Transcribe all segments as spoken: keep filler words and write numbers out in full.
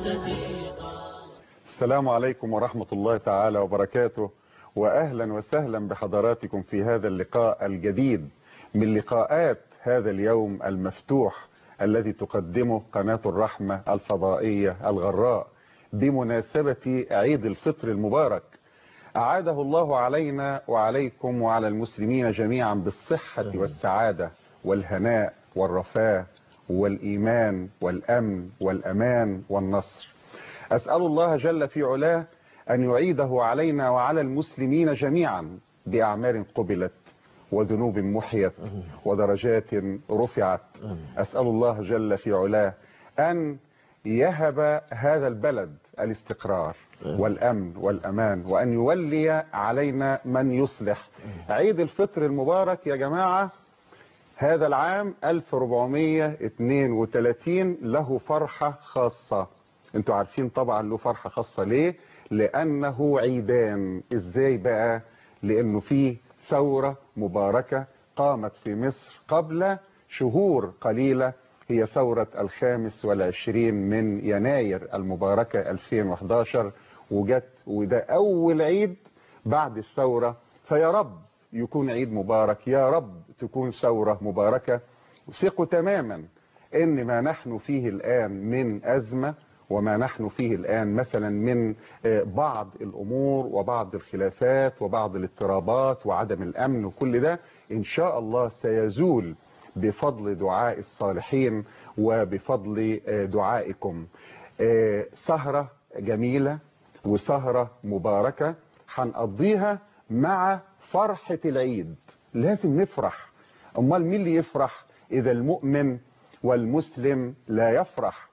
السلام عليكم ورحمة الله تعالى وبركاته، وأهلا وسهلا بحضراتكم في هذا اللقاء الجديد من لقاءات هذا اليوم المفتوح الذي تقدمه قناة الرحمة الفضائية الغراء بمناسبة عيد الفطر المبارك. أعاده الله علينا وعليكم وعلى المسلمين جميعا بالصحة والسعادة والهناء والرفاه والإيمان والأمن والأمان والنصر. أسأل الله جل في علاه أن يعيده علينا وعلى المسلمين جميعا بأعمال قبلت وذنوب محيت ودرجات رفعت. أسأل الله جل في علاه أن يهب هذا البلد الاستقرار والأمن والأمان، وأن يولي علينا من يصلح. عيد الفطر المبارك يا جماعة هذا العام ألف وأربعمائة واثنين وثلاثين له فرحة خاصة. انتوا عارفين طبعا له فرحة خاصة ليه؟ لأنه عيدان. ازاي بقى؟ لأنه فيه ثورة مباركة قامت في مصر قبل شهور قليلة، هي ثورة الخامس والعشرين من يناير المباركة ألفين وأحد عشر، وجت وده أول عيد بعد الثورة. فيا رب يكون عيد مبارك، يا رب تكون ثورة مباركة. ثقوا تماما إن ما نحن فيه الآن من أزمة وما نحن فيه الآن مثلا من بعض الأمور وبعض الخلافات وبعض الاضطرابات وعدم الأمن وكل ده إن شاء الله سيزول بفضل دعاء الصالحين وبفضل دعائكم. سهرة جميلة وسهرة مباركة هنقضيها مع فرحة العيد. لازم نفرح. أمال مين اللي يفرح إذا المؤمن والمسلم لا يفرح؟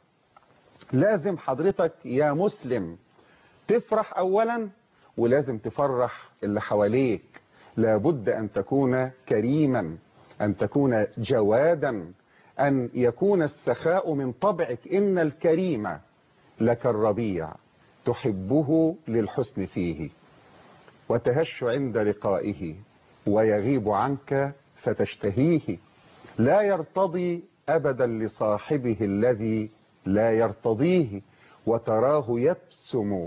لازم حضرتك يا مسلم تفرح أولا، ولازم تفرح اللي حواليك. لابد أن تكون كريما، أن تكون جوادا، أن يكون السخاء من طبعك. إن الكريم لك الربيع تحبه للحسن فيه، وتهش عند لقائه ويغيب عنك فتشتهيه. لا يرتضي أبدا لصاحبه الذي لا يرتضيه، وتراه يبسم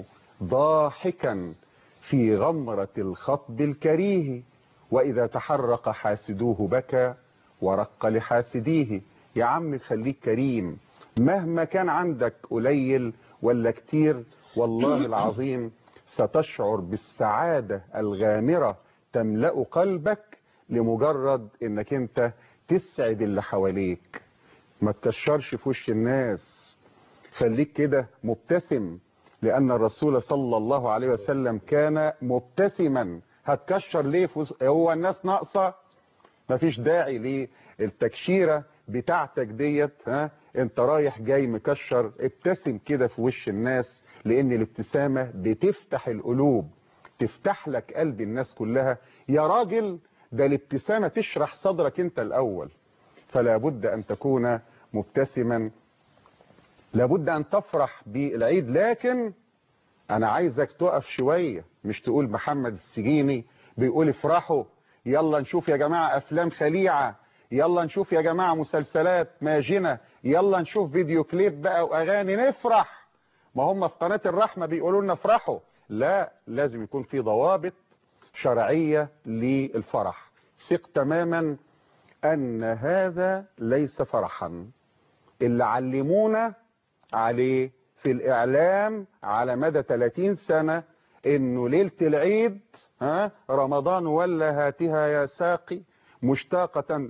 ضاحكا في غمرة الخطب الكريه. وإذا تحرق حاسدوه بكى ورق لحاسديه. يا عم خليك كريم مهما كان عندك قليل ولا كتير، والله العظيم ستشعر بالسعادة الغامرة تملأ قلبك لمجرد انك انت تسعد اللي حواليك. ما تكشرش في وش الناس، خليك كده مبتسم، لأن الرسول صلى الله عليه وسلم كان مبتسما. هتكشر ليه؟ هو الناس ناقصة؟ مفيش داعي للتكشيرة بتاعتك ديت. ها انت رايح جاي مكشر، ابتسم كده في وش الناس، لأن الابتسامة بتفتح القلوب، تفتح لك قلب الناس كلها. يا راجل ده الابتسامة تشرح صدرك انت الأول. فلا بد أن تكون مبتسما، لابد أن تفرح بالعيد. لكن أنا عايزك تقف شوية، مش تقول محمد السجيني بيقول افرحوا، يلا نشوف يا جماعة أفلام خليعة، يلا نشوف يا جماعة مسلسلات ماجنة، يلا نشوف فيديو كليب بقى وأغاني نفرح. ما هم في قناة الرحمة بيقولوا لنا افرحوا. لا، لازم يكون في ضوابط شرعية للفرح. ثق تماما أن هذا ليس فرحا. اللي علمونا عليه في الإعلام على مدى ثلاثين سنة إنه ليلة العيد ها رمضان ولا هاتها يا ساقي مشتاقة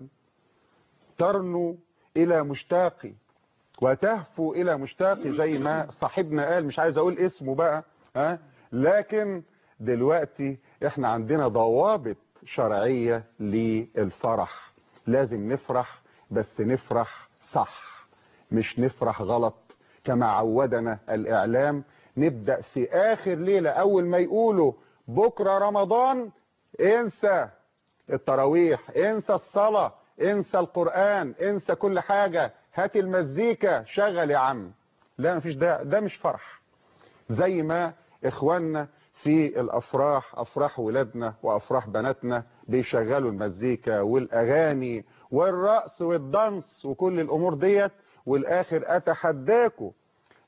ترنو إلى مشتاقي وتهفو إلى مشتاقي، زي ما صاحبنا قال، مش عايز أقول اسمه بقى. ها لكن دلوقتي احنا عندنا ضوابط شرعية للفرح. لازم نفرح، بس نفرح صح، مش نفرح غلط كما عودنا الإعلام. نبدأ في آخر ليلة أول ما يقولوا بكرة رمضان انسى التراويح، انسى الصلاة، انسى القرآن، انسى كل حاجة، هات المزيكا شغل يا عم. لا مفيش ده، ده مش فرح. زي ما إخواننا في الأفراح، أفراح ولادنا وأفراح بناتنا، بيشغلوا المزيكا والأغاني والرقص والدانس وكل الأمور ديت، والآخر أتحداكوا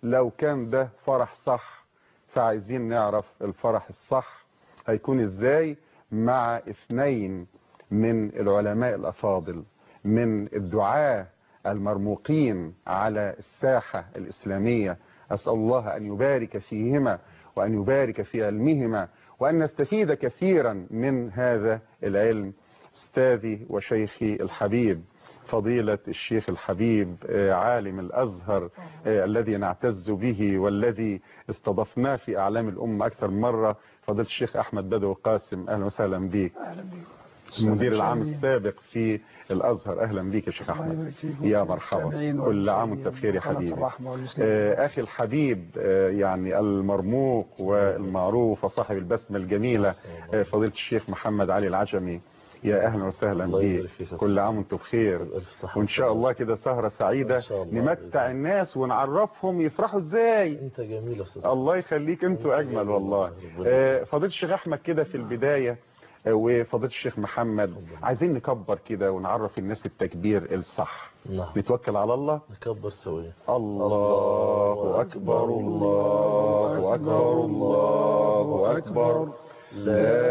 لو كان ده فرح صح، فعايزين نعرف الفرح الصح هيكون ازاي مع اثنين من العلماء الافاضل، من الدعاة المرموقين على الساحة الإسلامية. أسأل الله أن يبارك فيهما وأن يبارك في علمهما وأن نستفيد كثيرا من هذا العلم. أستاذي وشيخي الحبيب فضيلة الشيخ الحبيب عالم الأزهر الذي نعتز به والذي استضفناه في أعلام الأمة أكثر مرة، فضيلة الشيخ أحمد بدوي قاسم، أهلا وسهلا بك. أهلا بك. المدير العام السابق في الأزهر، أهلا بك يا شيخ أحمد. يا مرحبا، كل عام وانت بخير يا حبيبي. أخي الحبيب يعني المرموق والمعروف وصاحب البسمة الجميلة فضيلة الشيخ محمد علي العجمي، يا أهلا وسهلا بك، كل عام وانتم بخير، وإن شاء الله كده سهرة سعيدة نمتع الناس ونعرفهم يفرحوا ازاي. انت جميل يا استاذ. الله يخليك، انتوا أجمل والله. فضيلة الشيخ أحمد كده في البداية وفضيلة الشيخ محمد عايزين نكبر كده ونعرف الناس التكبير الصح. نعم. نتوكل على الله. نكبر سويا. الله أكبر الله أكبر الله أكبر لا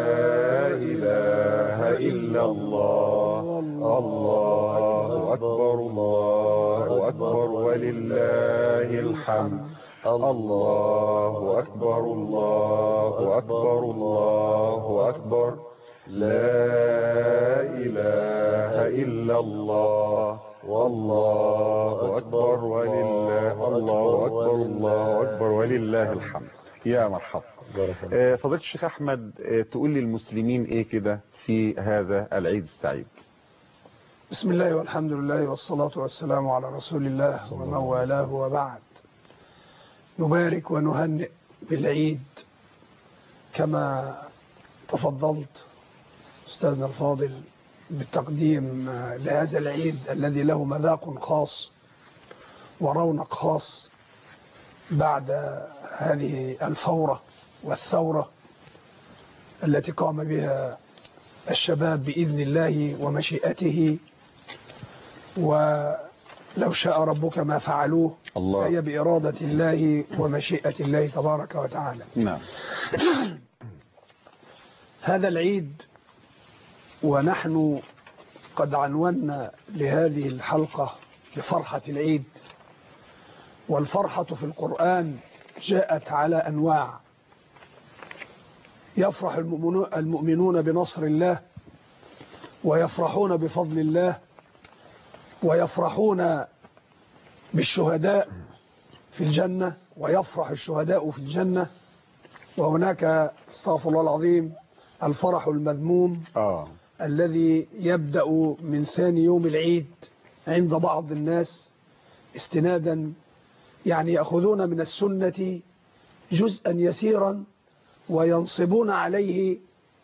إله إلا الله الله أكبر الله أكبر ولله الحمد. الله أكبر الله أكبر الله أكبر لا إله إلا الله والله أكبر ولله الله أكبر الله أكبر ولله الحمد. يا مرحبا. فضيلة الشيخ أحمد تقول للمسلمين إيه كده في هذا العيد السعيد؟ بسم الله والحمد لله والصلاة والسلام على رسول الله ومن والاه وبعد. نبارك ونهنئ بالعيد كما تفضلت أستاذنا الفاضل بالتقديم لهذا العيد الذي له مذاق خاص ورونق خاص بعد هذه الفورة والثورة التي قام بها الشباب بإذن الله ومشيئته، ولو شاء ربك ما فعلوه الله. هي بإرادة الله ومشيئة الله تبارك وتعالى. نعم. هذا العيد ونحن قد عنونا لهذه الحلقة بفرحة العيد، والفرحة في القرآن جاءت على أنواع. يفرح المؤمنون بنصر الله، ويفرحون بفضل الله، ويفرحون بالشهداء في الجنة، ويفرح الشهداء في الجنة. وهناك استغفر الله العظيم الفرح المذموم آه. الذي يبدأ من ثاني يوم العيد عند بعض الناس استنادا، يعني يأخذون من السنة جزءا يسيرا وينصبون عليه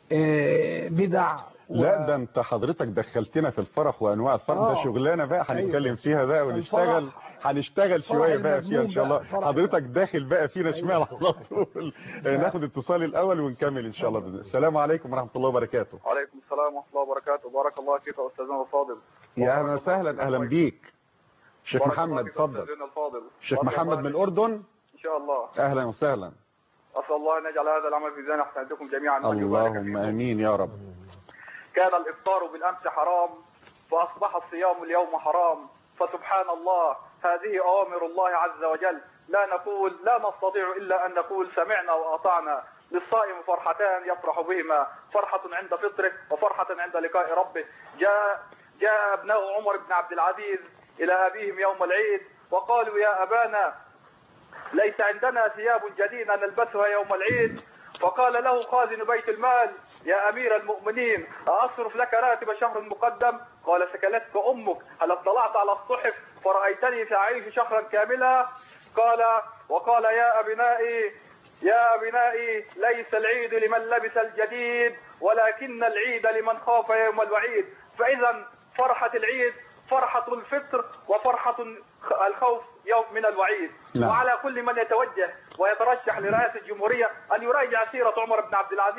بدع و... لا ده انت حضرتك دخلتنا في الفرح وانواع الفرح. آه. ده شغلانه بقى هنتكلم أيوة. فيها بقى ونشتغل هنشتغل شويه بقى فيها ان شاء الله. حضرتك داخل بقى فينا أيوة. شمال على طول. ناخد اتصال الاول ونكمل ان شاء الله باذن الله. السلام عليكم ورحمه الله وبركاته. وعليكم السلام ورحمه الله وبركاته. بارك الله فيك يا استاذنا الفاضل. يا اهلا وسهلا، اهلا بيك شيخ محمد. اتفضل شيخ محمد من الاردن ان شاء الله. اهلا وسهلا. اسال الله ان يجعل هذا العمل في ميزان حسناتكم جميعا. اللهم امين يا رب. كان الافطار بالامس حرام فاصبح الصيام اليوم حرام، فسبحان الله هذه اوامر الله عز وجل، لا نقول لا نستطيع الا ان نقول سمعنا واطعنا. للصائم فرحتان يفرح بهما، فرحه عند فطره وفرحه عند لقاء ربه. جاء جاء ابناء عمر بن عبد العزيز الى ابيهم يوم العيد وقالوا يا ابانا ليس عندنا ثياب جديدة نلبسها يوم العيد. فقال له خازن بيت المال يا أمير المؤمنين أصرف لك راتب شهر مقدم؟ قال سكلتك أمك، هل اطلعت على الصحف فرأيتني سأعيش شهرا كاملا؟ قال وقال يا أبنائي يا أبنائي ليس العيد لمن لبس الجديد ولكن العيد لمن خاف يوم الوعيد. فإذا فرحة العيد فرحة الفطر وفرحة الخوف يوم من الوعيد. لا. وعلى كل من يتوجه ويترشح لرئاسة الجمهورية أن يراجع سيرة عمر بن عبد العزيز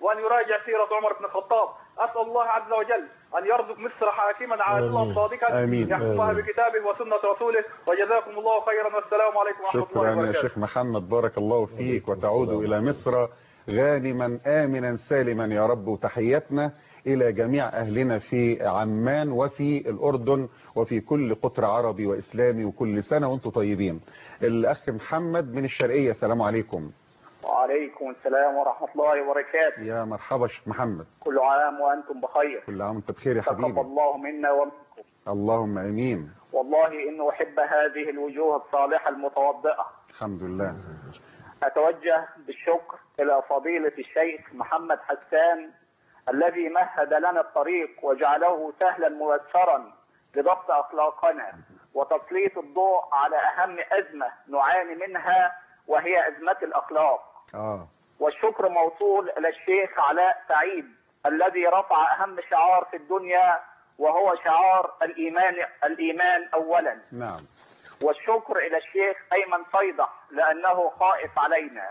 وأن يراجع سيرة عمر بن الخطاب. أسأل الله عز وجل أن يرزق مصر حاكما عادلا صادقا يحكمها بكتابه وسنة رسوله. وجزاكم الله خيرا والسلام عليكم ورحمة الله وبركاته. شكرا يا شيخ محمد، بارك الله فيك، وتعود إلى مصر غانما آمنا سالما يا رب. وتحياتنا إلى جميع أهلنا في عمان وفي الأردن وفي كل قطر عربي وإسلامي، وكل سنة وأنتم طيبين. الأخ محمد من الشرقية، السلام عليكم. وعليكم السلام ورحمة الله وبركاته. يا مرحبا شيخ محمد. كل عام وأنتم بخير. كل عام وأنت بخير يا حبيبي. تقبل الله منا ومنكم. اللهم آمين. والله إنه أحب هذه الوجوه الصالحة المتوضئة. الحمد لله. أتوجه بالشكر إلى فضيلة الشيخ محمد حسان الذي مهد لنا الطريق وجعله سهلا ميسرا لضبط أخلاقنا وتسليط الضوء على أهم أزمة نعاني منها وهي أزمة الأخلاق. آه. والشكر موصول إلى الشيخ علاء سعيد الذي رفع أهم شعار في الدنيا وهو شعار الإيمان الإيمان أولا. نعم. والشكر إلى الشيخ أيمن صيدح لأنه خائف علينا.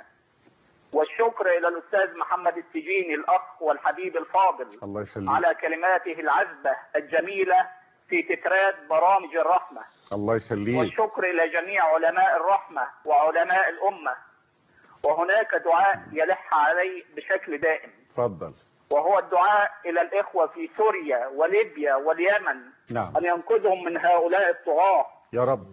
والشكر إلى الأستاذ محمد السجيني الأخ والحبيب الفاضل الله يخليك على كلماته العذبة الجميلة في تترات برامج الرحمة. الله يخليك. والشكر إلى جميع علماء الرحمة وعلماء الأمة. وهناك دعاء يلح علي بشكل دائم. تفضل. وهو الدعاء إلى الإخوة في سوريا وليبيا واليمن. نعم. أن ينقذهم من هؤلاء الطغاة يا رب.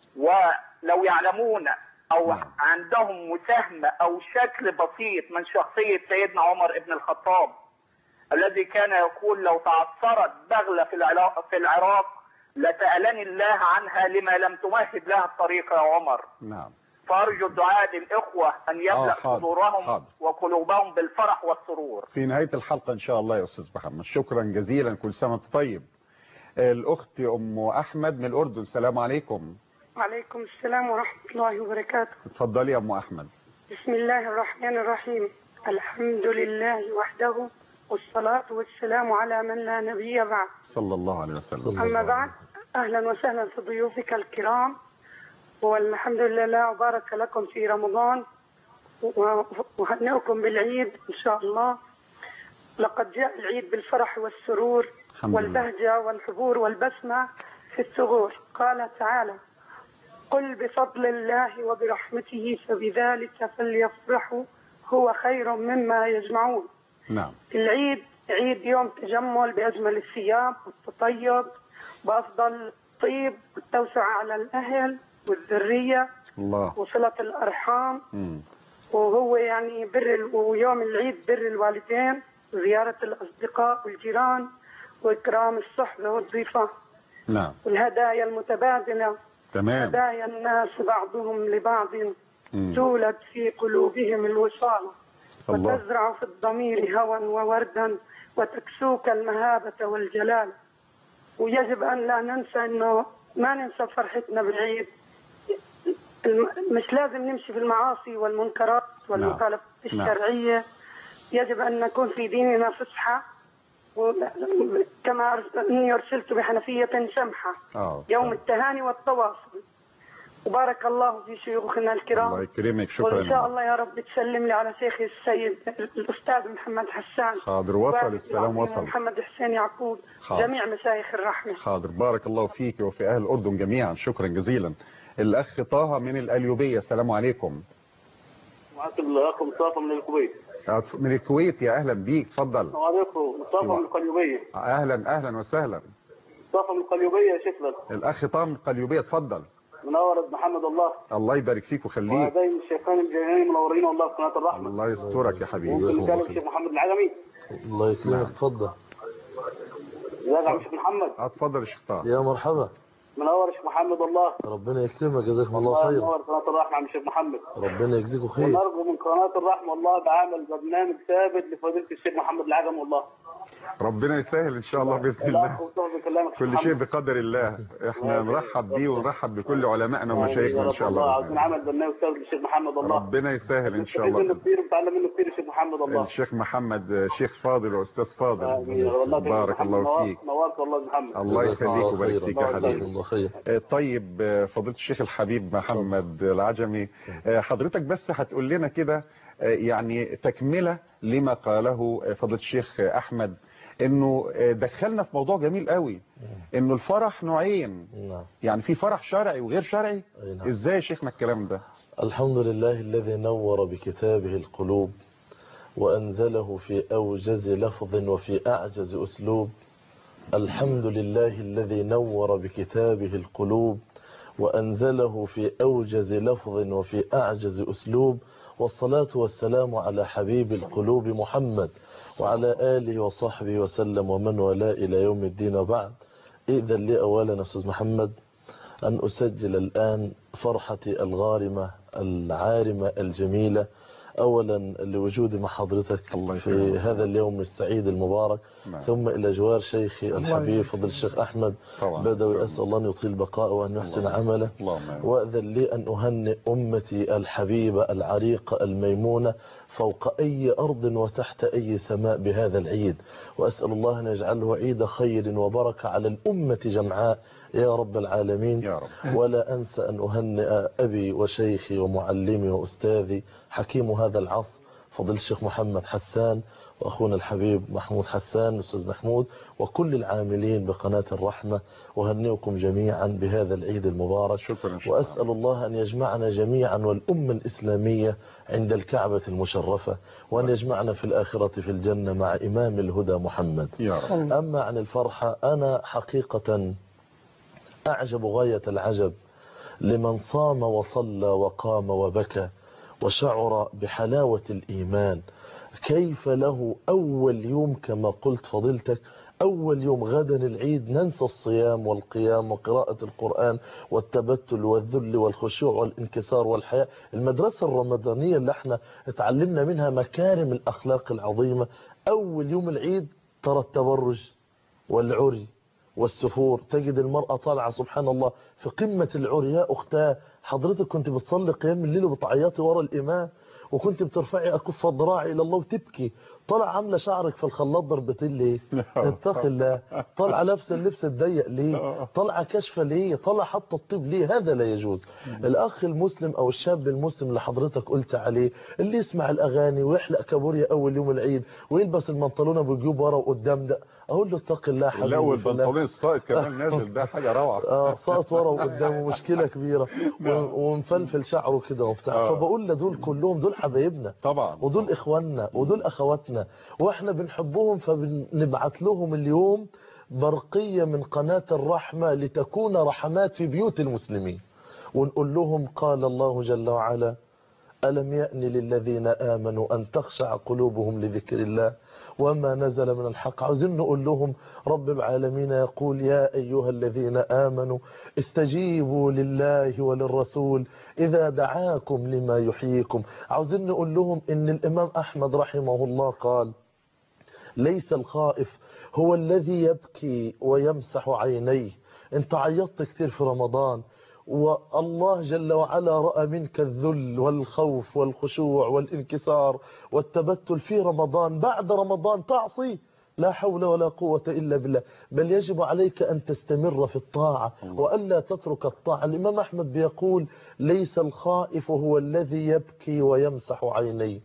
ولو يعلمون أو نعم. عندهم مساهمة أو شكل بسيط من شخصية سيدنا عمر بن الخطاب الذي كان يقول لو تعثرت بغلة في العراق, في العراق لسألني الله عنها لما لم تمهد لها الطريق يا عمر. نعم. فأرجو الدعاء للإخوة أن يملأ آه صدورهم وقلوبهم بالفرح والسرور. في نهاية الحلقة إن شاء الله يا أستاذ محمد. شكرا جزيلا، كل سنة وأنت طيب. الأخت أم أحمد من الأردن، السلام عليكم. وعليكم السلام ورحمة الله وبركاته. اتفضلي يا أم أحمد. بسم الله الرحمن الرحيم. الحمد لله وحده والصلاة والسلام على من لا نبي بعد صلى الله عليه وسلم. أما بعد، أهلا وسهلا في ضيوفك الكرام، والحمد لله وبارك لكم في رمضان وهنئكم بالعيد إن شاء الله. لقد جاء العيد بالفرح والسرور والبهجة والحبور والبسمة في الثغور. قال تعالى: قل بفضل الله وبرحمته فبذلك فليفرحوا هو خير مما يجمعون. نعم. العيد عيد يوم تجمل بأجمل الثياب والتطيب بأفضل طيب والتوسع على الأهل والذرية الله. وصلة الأرحام. م. وهو يعني بر، ويوم العيد بر الوالدين وزيارة الأصدقاء والجيران وإكرام الصحبة والضيفة. نعم. والهدايا المتبادلة. تمام. هدايا الناس بعضهم لبعض تولد في قلوبهم الوصال وتزرع في الضمير هوى ووردا وتكسوك المهابة والجلال. ويجب أن لا ننسى أنه ما ننسى فرحتنا بالعيد. مش لازم نمشي في المعاصي والمنكرات والمخالفات الشرعية. يجب أن نكون في ديننا فصحى، كما أني أرسلت بحنفية سمحة يوم التهاني والتواصل. وبارك الله في شيوخنا الكرام. الله يكرمك. شكرا. وإن شاء الله يا رب تسلم لي على شيخي السيد الأستاذ محمد حسان. حاضر. وصل السلام. وصل. محمد حسين يعقوب. حاضر. جميع مشايخ الرحمة. حاضر. بارك الله فيك وفي أهل الأردن جميعا. شكرا جزيلا. الأخ طه من القليوبية، السلام عليكم. معكم الأخ مصطفى من الكويت. من الكويت، يا أهلا بيك. اتفضل. السلام عليكم. مصطفى من القليوبية. أهلا أهلا وسهلا. مصطفى من القليوبية. شكرا. الأخ طه من القليوبية، اتفضل. منور محمد الله. الله يبارك فيك وخليك. وهذين الشيخان الجيراني منورين والله في قناة الرحمة. الله يسترك يا حبيبي. ممكن نكلم الشيخ محمد العجمي. الله يكرمك. اتفضل. ازيك يا عم الشيخ محمد؟ اتفضل يا شيخ طه. يا مرحبا. منور يا شيخ محمد والله. ربنا يكرمك، جزاكم الله خير. منور قناة الرحمة يا عم الشيخ محمد. ربنا يجزيكم خير. ونرجو من قناة الرحمة والله بعمل برنامج ثابت لفضيلة الشيخ محمد العجمي والله. ربنا يسهل ان شاء الله باذن الله. كل شيء بقدر الله. احنا نرحب بيه ونرحب بكل علمائنا ومشايخنا ان شاء الله. عاوزين عمل برنامج ثابت للشيخ محمد الله. ربنا يسهل ان شاء الله. منه كتير وبتعلم منه كتير الشيخ محمد الله. الشيخ محمد شيخ فاضل واستاذ فاضل. بارك الله فيك. نورت والله محمد. الله يخليك ويبارك فيك يا حبيبي. الله خير. طيب فضيلة الشيخ الحبيب محمد العجمي، حضرتك بس هتقول لنا كده يعني تكملة لما قاله فضيلة الشيخ أحمد، انه دخلنا في موضوع جميل قوي، انه الفرح نوعين، يعني في فرح شرعي وغير شرعي. ازاي يا شيخنا الكلام ده؟ الحمد لله الذي نور بكتابه القلوب وأنزله في أوجز لفظ وفي أعجز أسلوب. الحمد لله الذي نور بكتابه القلوب وأنزله في أوجز لفظ وفي أعجز أسلوب. والصلاة والسلام على حبيب القلوب محمد وعلى آله وصحبه وسلم ومن ولا إلى يوم الدين. وبعد، إذن لي أولا أستاذ محمد أن أسجل الآن فرحتي الغارمة العارمة الجميلة، أولا لوجودي مع حضرتك في هذا اليوم السعيد المبارك، نعم. ثم إلى جوار شيخي الحبيب فضل الشيخ أحمد بدوي، أسأل الله أن يطيل بقاءه وأن يحسن عمله. وأذن لي أن أهنئ أمتي الحبيبة العريقة الميمونة فوق أي أرض وتحت أي سماء بهذا العيد، وأسأل الله أن يجعله عيد خير وبركة على الأمة جمعاء يا رب العالمين يا رب. ولا أنسى أن أهنئ أبي وشيخي ومعلمي وأستاذي حكيم هذا العصر فضل الشيخ محمد حسان، وأخونا الحبيب محمود حسان أستاذ محمود، وكل العاملين بقناة الرحمة. أهنئكم جميعا بهذا العيد المبارك. شكرا شكرا. وأسأل الله أن يجمعنا جميعا والأمة الإسلامية عند الكعبة المشرفة، وأن يجمعنا في الآخرة في الجنة مع إمام الهدى محمد يا رب. أما عن الفرحة، أنا حقيقة أعجب غاية العجب لمن صام وصلى وقام وبكى وشعر بحلاوة الإيمان. كيف له أول يوم كما قلت فضيلتك، أول يوم غدا العيد ننسى الصيام والقيام وقراءة القرآن والتبتل والذل والخشوع والانكسار والحياء، المدرسة الرمضانية اللي احنا اتعلمنا منها مكارم الأخلاق العظيمة. أول يوم العيد ترى التبرج والعري والسفور، تجد المرأة طالعة سبحان الله في قمة العري. يا أختاه، حضرتك كنت بتصلي قيام الليل وبتعيطي ورا الإمام، وكنت بترفعي أكف ضراعي إلى الله وتبكي، طالعة عاملة شعرك في الخلاط ضربتين ليه؟ اتق الله. طالعة لابسه اللبس الضيق ليه؟ طالعة كشفة ليه؟ طالعة حاطة الطيب ليه؟ هذا لا يجوز. الأخ المسلم أو الشاب المسلم اللي حضرتك قلت عليه، اللي يسمع الأغاني ويحلق كابوريا أول يوم العيد ويلبس البنطلونه بجيوب ورا وقدام، ده أقول له اتق الله حبيبي. لا، والبنطلون الساقط كمان نازل، ده حاجة روعة. اه ساقط ورا وقدامه مشكلة كبيرة، ومفلفل شعره كده وبتاع. فبقول له دول كلهم دول حبايبنا طبعا، ودول إخواننا ودول أخواتنا، واحنا بنحبهم، فبنبعت لهم اليوم برقية من قناة الرحمة لتكون رحمات في بيوت المسلمين، ونقول لهم قال الله جل وعلا: ألم يأن للذين آمنوا أن تخشع قلوبهم لذكر الله وما نزل من الحق. عاوزين نقول لهم رب العالمين يقول: يا أيها الذين آمنوا استجيبوا لله وللرسول إذا دعاكم لما يحييكم. عاوزين نقول لهم إن الإمام أحمد رحمه الله قال: ليس الخائف هو الذي يبكي ويمسح عينيه. انت عيطت كتير في رمضان، والله جل وعلا رأى منك الذل والخوف والخشوع والانكسار والتبتل في رمضان. بعد رمضان تعصي، لا حول ولا قوة إلا بالله، بل يجب عليك أن تستمر في الطاعة وألا تترك الطاعة. الإمام أحمد بيقول: ليس الخائف هو الذي يبكي ويمسح عينيه،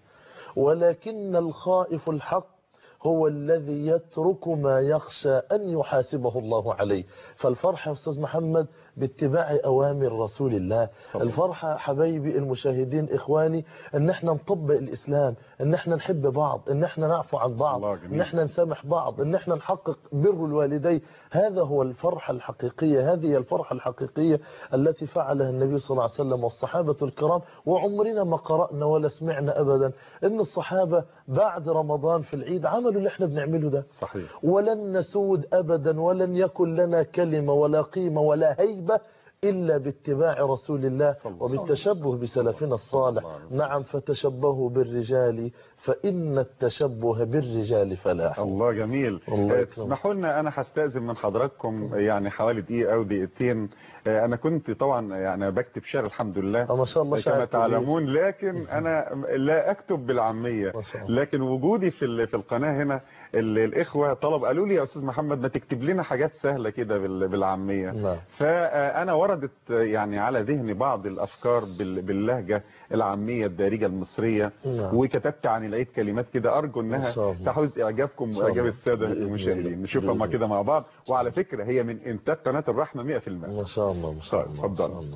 ولكن الخائف الحق هو الذي يترك ما يخشى أن يحاسبه الله عليه. فالفرحة يا أستاذ محمد باتباع أوامر رسول الله. الفرحة حبايبي المشاهدين إخواني أن احنا نطبق الإسلام، أن احنا نحب بعض، أن احنا نعفو عن بعض، أن احنا نسامح بعض، أن احنا نحقق بر الوالدين. هذا هو الفرحة الحقيقية، هذه الفرحة الحقيقية التي فعلها النبي صلى الله عليه وسلم والصحابة الكرام. وعمرنا ما قرأنا ولا سمعنا أبدا أن الصحابة بعد رمضان في العيد عملوا اللي احنا بنعمله ده. صحيح. ولن نسود أبدا، ولن يكن لنا كلمة ولا قيمة ولا هيبة إلا باتباع رسول الله وبالتشبه بسلفنا الصالح. نعم، فتشبهوا بالرجال فإن التشبه بالرجال فلاح. الله جميل. اسمحوا لنا، أنا هستأذن من حضراتكم يعني حوالي دقيقة أو دقيقتين. أنا كنت طبعا يعني بكتب شعر الحمد لله ما شاء الله كما تعلمون، لكن أنا لا أكتب بالعامية، لكن وجودي في في القناة هنا الإخوة طلب قالوا لي: يا أستاذ محمد ما تكتب لنا حاجات سهلة كده بالعامية. فأنا ورا وردت يعني على ذهني بعض الافكار باللهجه العاميه الدارجه المصريه. نعم. وكتبت عن العيد كلمات كده ارجو انها تحوز اعجابكم واعجاب الساده المشاهدين. نشوفها ما كده مع بعض. وعلى فكره هي من انتاج قناه الرحمه مئة في المئة. ما شاء الله ما شاء الله. اتفضل.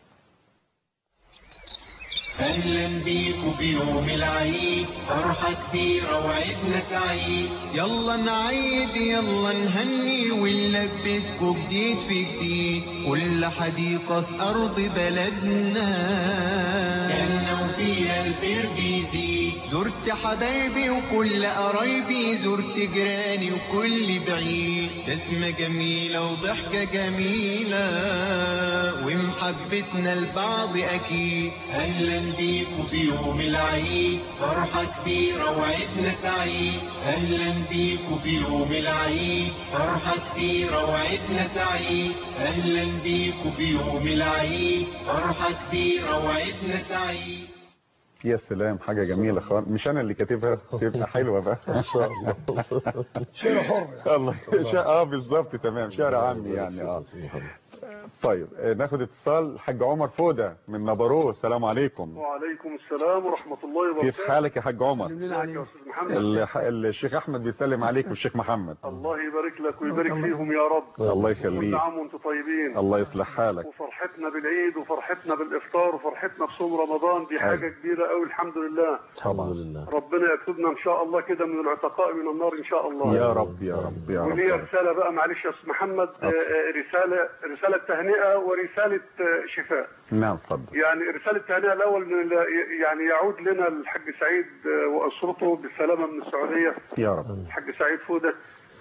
أهلا بيكوا بيوم العيد، فرحة كبيرة وعيدنا سعيد. يلا نعيد يلا نهني ونلبسكوا جديد في جديد. كل حديقة في أرض بلدنا كأنه وفيها الخير بيزيد. زرت حبايبي وكل قرايبي، زرت جيراني وكل بعيد. بسمة جميلة وضحكة جميلة ومحبتنا لبعض أكيد. أهلا بيكوا في يوم العيد، فرحة كبيرة وعيدنا سعيد. أهلا بيكوا في يوم العيد، فرحة كبيرة وعيدنا سعيد. أهلا بيكوا في يوم العيد، فرحة كبيرة وعيدنا سعيد. يا سلام، حاجة جميلة خالص. مش أنا اللي كاتبها، تبقى حلوة بقى. ما شاء الله. شعر حر. الله. اه بالظبط، تمام، شعر عامي يعني. اه طيب ناخد اتصال. الحاج عمر فودة من نبروه. السلام عليكم. وعليكم السلام ورحمة الله وبركاته. كيف حالك يا حاج عمر؟ يا أستاذ محمد. الشيخ أحمد بيسلم عليك والشيخ محمد. الله يبارك لك ويبارك فيهم يا رب. الله يخليك. كل عام وانتم طيبين. الله يصلح حالك. وفرحتنا بالعيد وفرحتنا بالإفطار وفرحتنا بصوم رمضان دي حاجة كبيرة قوي. الحمد لله. الحمد لله. ربنا يكتبنا إن شاء الله كده من العتقاء من النار إن شاء الله. يا رب يا رب يا رب. ولي رسالة بقى، معلش يا أستاذ محمد، رسالة رسالة تهنئة ورسالة شفاء. نعم اتفضل. يعني رسالة تهنئة الأول يعني يعود لنا الحاج سعيد وأسرته بالسلامة من السعودية يا رب. الحاج سعيد فودة،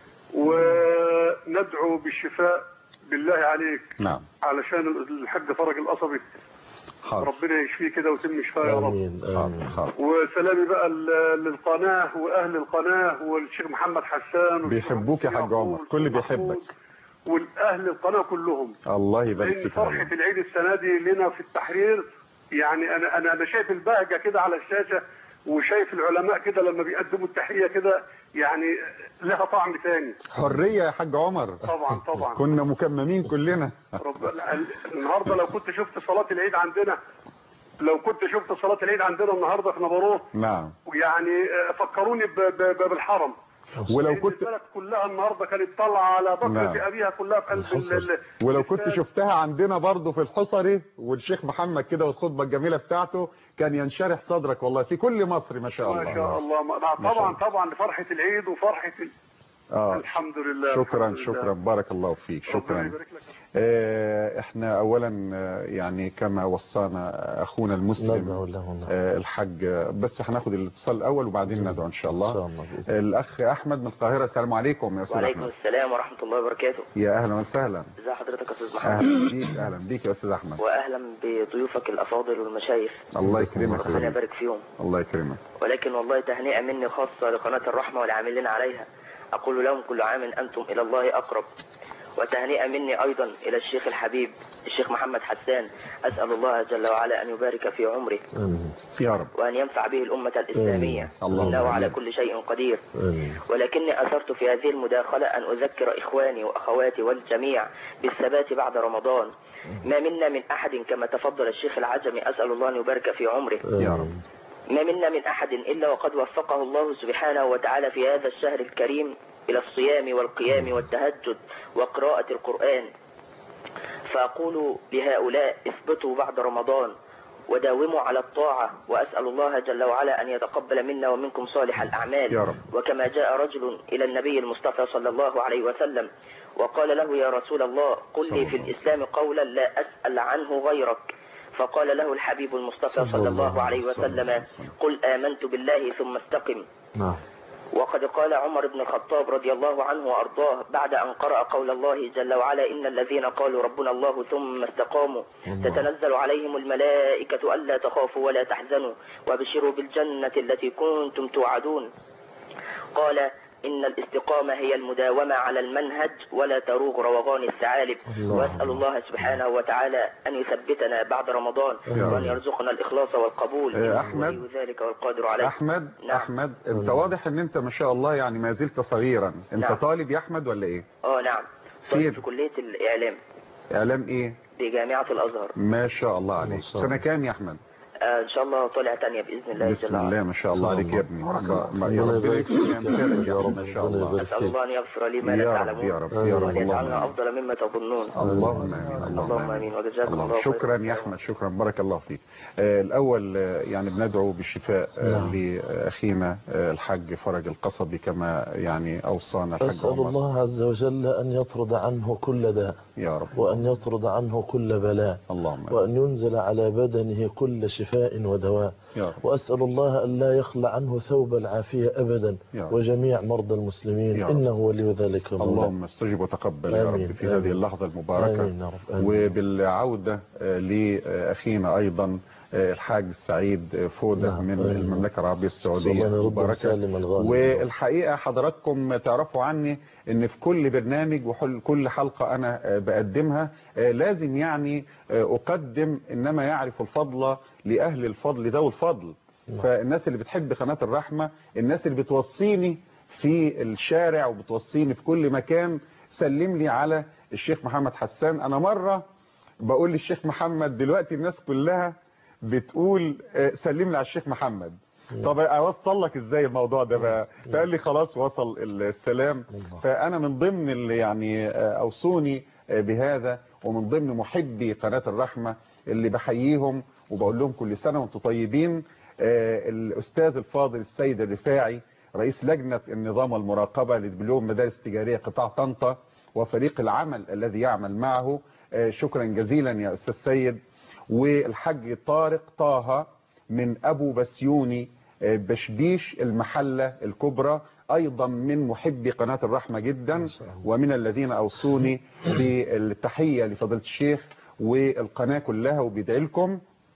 وندعو بالشفاء بالله عليك. نعم. علشان الحاج فرج القصبي. حاضر. ربنا يشفيه كده ويتم شفاه يا رب. آمين آمين. وسلامي بقى للقناة وأهل القناة والشيخ محمد حسان. بيحبوك يا حاج عمر، كل بيحبك. والاهل القناه كلهم. الله يبارك فيك. فرحه العيد السنه دي لنا في التحرير، يعني انا انا انا شايف البهجه كده على الشاشه، وشايف العلماء كده لما بيقدموا التحيه كده، يعني لها طعم ثاني. حريه يا حاج عمر. طبعا طبعا. كنا مكممين كلنا. رب... النهارده لو كنت شفت صلاه العيد عندنا، لو كنت شفت صلاه العيد عندنا النهارده في نبروه. نعم. ويعني فكروني ب... ب... بالحرم. ولو كنت البلد كلها النهارده كانت طالعه على بكره ابيها كلها في قلب ال... ولو كنت شفتها عندنا برضه في الحصري والشيخ محمد كده والخطبه الجميله بتاعته، كان ينشرح صدرك والله في كل مصر. ما شاء الله ما شاء الله. ما طبعا طبعا لفرحه العيد وفرحه ال... آه. الحمد لله. شكرا الحمد شكرا لله. بارك الله فيك. شكرا. آه احنا اولا آه يعني كما وصانا اخونا المسلم آه الحاج، بس هناخد الاتصال الاول وبعدين ندعو ان شاء الله. ان شاء الله آه الاخ احمد من القاهره. السلام عليكم يا استاذ احمد. وعليكم السلام ورحمه الله وبركاته. يا اهلا وسهلا. ازي حضرتك يا استاذ محمد؟ اهلا بيك. اهلا بيك يا استاذ احمد. واهلا بضيوفك الافاضل والمشايخ. الله يكرمك. ربنا يبارك فيهم. الله يكرمك. ولكن والله تهنئه مني خاصه لقناه الرحمه والعاملين عليها. أقول لهم كل عام أنتم إلى الله أقرب. وتهنئة مني أيضا إلى الشيخ الحبيب الشيخ محمد حسان. أسأل الله جل وعلا أن يبارك في عمره يا رب، وأن ينفع به الأمة الإسلامية، إنه على كل شيء قدير. ولكني أثرت في هذه المداخلة أن أذكر إخواني وأخواتي والجميع بالثبات بعد رمضان. ما منا من أحد كما تفضل الشيخ العجمي أسأل الله أن يبارك في عمره يا رب، ما منا من أحد إلا وقد وفقه الله سبحانه وتعالى في هذا الشهر الكريم إلى الصيام والقيام والتهجد وقراءة القرآن. فأقول لهؤلاء اثبتوا بعد رمضان وداوموا على الطاعة، وأسأل الله جل وعلا أن يتقبل منا ومنكم صالح الأعمال. يا رب. وكما جاء رجل إلى النبي المصطفى صلى الله عليه وسلم وقال له يا رسول الله قل لي في الإسلام قولا لا أسأل عنه غيرك، فقال له الحبيب المصطفى صلى الله عليه وسلم قل آمنت بالله ثم استقم. نعم. وقد قال عمر بن الخطاب رضي الله عنه وأرضاه بعد أن قرأ قول الله جل وعلا إن الذين قالوا ربنا الله ثم استقاموا تتنزل عليهم الملائكة ألا تخافوا ولا تحزنوا وبشروا بالجنة التي كنتم توعدون. قال إن الاستقامة هي المداومة على المنهج ولا تروغ روغان الثعالب. وأسأل الله سبحانه وتعالى أن يثبتنا بعد رمضان وأن يرزقنا الإخلاص والقبول. أحمد ذلك والقادر عليه. أحمد نعم. أحمد أنت واضح أن أنت ما شاء الله يعني ما زلت صغيرا. أنت نعم. طالب يا أحمد ولا إيه؟ آه نعم، طالب في كلية الإعلام. إعلام إيه؟ بجامعة الأزهر. ما شاء الله عليك. سنة كام يا أحمد؟ آه إن شاء الله طالع تانية بإذن الله. بسم الله ما شاء الله عليك يا ابني. يا رب يا رب ما شاء الله. أسأل الله أن يغفر لي ما لا تعلمون يا رب يا رب ويجعلنا أفضل مما تظنون. اللهم آمين. اللهم آمين وجزاكم الله خيرا. شكرا يا أحمد، شكرا بارك الله فيك. آه الأول آه يعني بندعو بالشفاء آه لأخينا آه الحاج فرج القصبي كما يعني أوصانا الحاج. أسأل الله عز وجل أن يطرد عنه كل داء يا رب، وأن يطرد عنه كل بلاء، اللهم، وأن ينزل على بدنه كل شفاء ودواء. وأسأل الله أن لا يخلع عنه ثوب العافية أبدا وجميع مرضى المسلمين، إنه ولي ذلك. اللهم استجب وتقبل يا رب في هذه اللحظة المباركة. آمين يا رب. آمين. وبالعودة لأخينا أيضا الحاج السعيد فودة نعم. من آمين. المملكة العربية السعودية المباركة. والحقيقة حضراتكم تعرفوا عني ان في كل برنامج وكل حلقة انا بقدمها لازم يعني اقدم انما يعرف الفضل لاهل الفضل ذوي الفضل. نعم. فالناس اللي بتحب قناة الرحمة، الناس اللي بتوصيني في الشارع وبتوصيني في كل مكان، سلم لي على الشيخ محمد حسان. انا مرة بقول للشيخ محمد دلوقتي الناس كلها بتقول سلم لي على الشيخ محمد. طب اوصل لك ازاي الموضوع ده بقى؟ فقال لي خلاص وصل السلام. فانا من ضمن اللي يعني اوصوني بهذا ومن ضمن محبي قناة الرحمة اللي بحييهم وبقول لهم كل سنة وانتم طيبين الاستاذ الفاضل السيد الرفاعي رئيس لجنة النظام والمراقبة لدبلوم مدارس تجارية قطاع طنطا وفريق العمل الذي يعمل معه. شكرا جزيلا يا استاذ سيد. والحاج طارق طه من ابو بسيوني بشبيش المحلة الكبرى ايضا من محبي قناة الرحمة جدا ومن الذين اوصوني بالتحية لفضيلة الشيخ والقناة كلها وبيدعي لكم.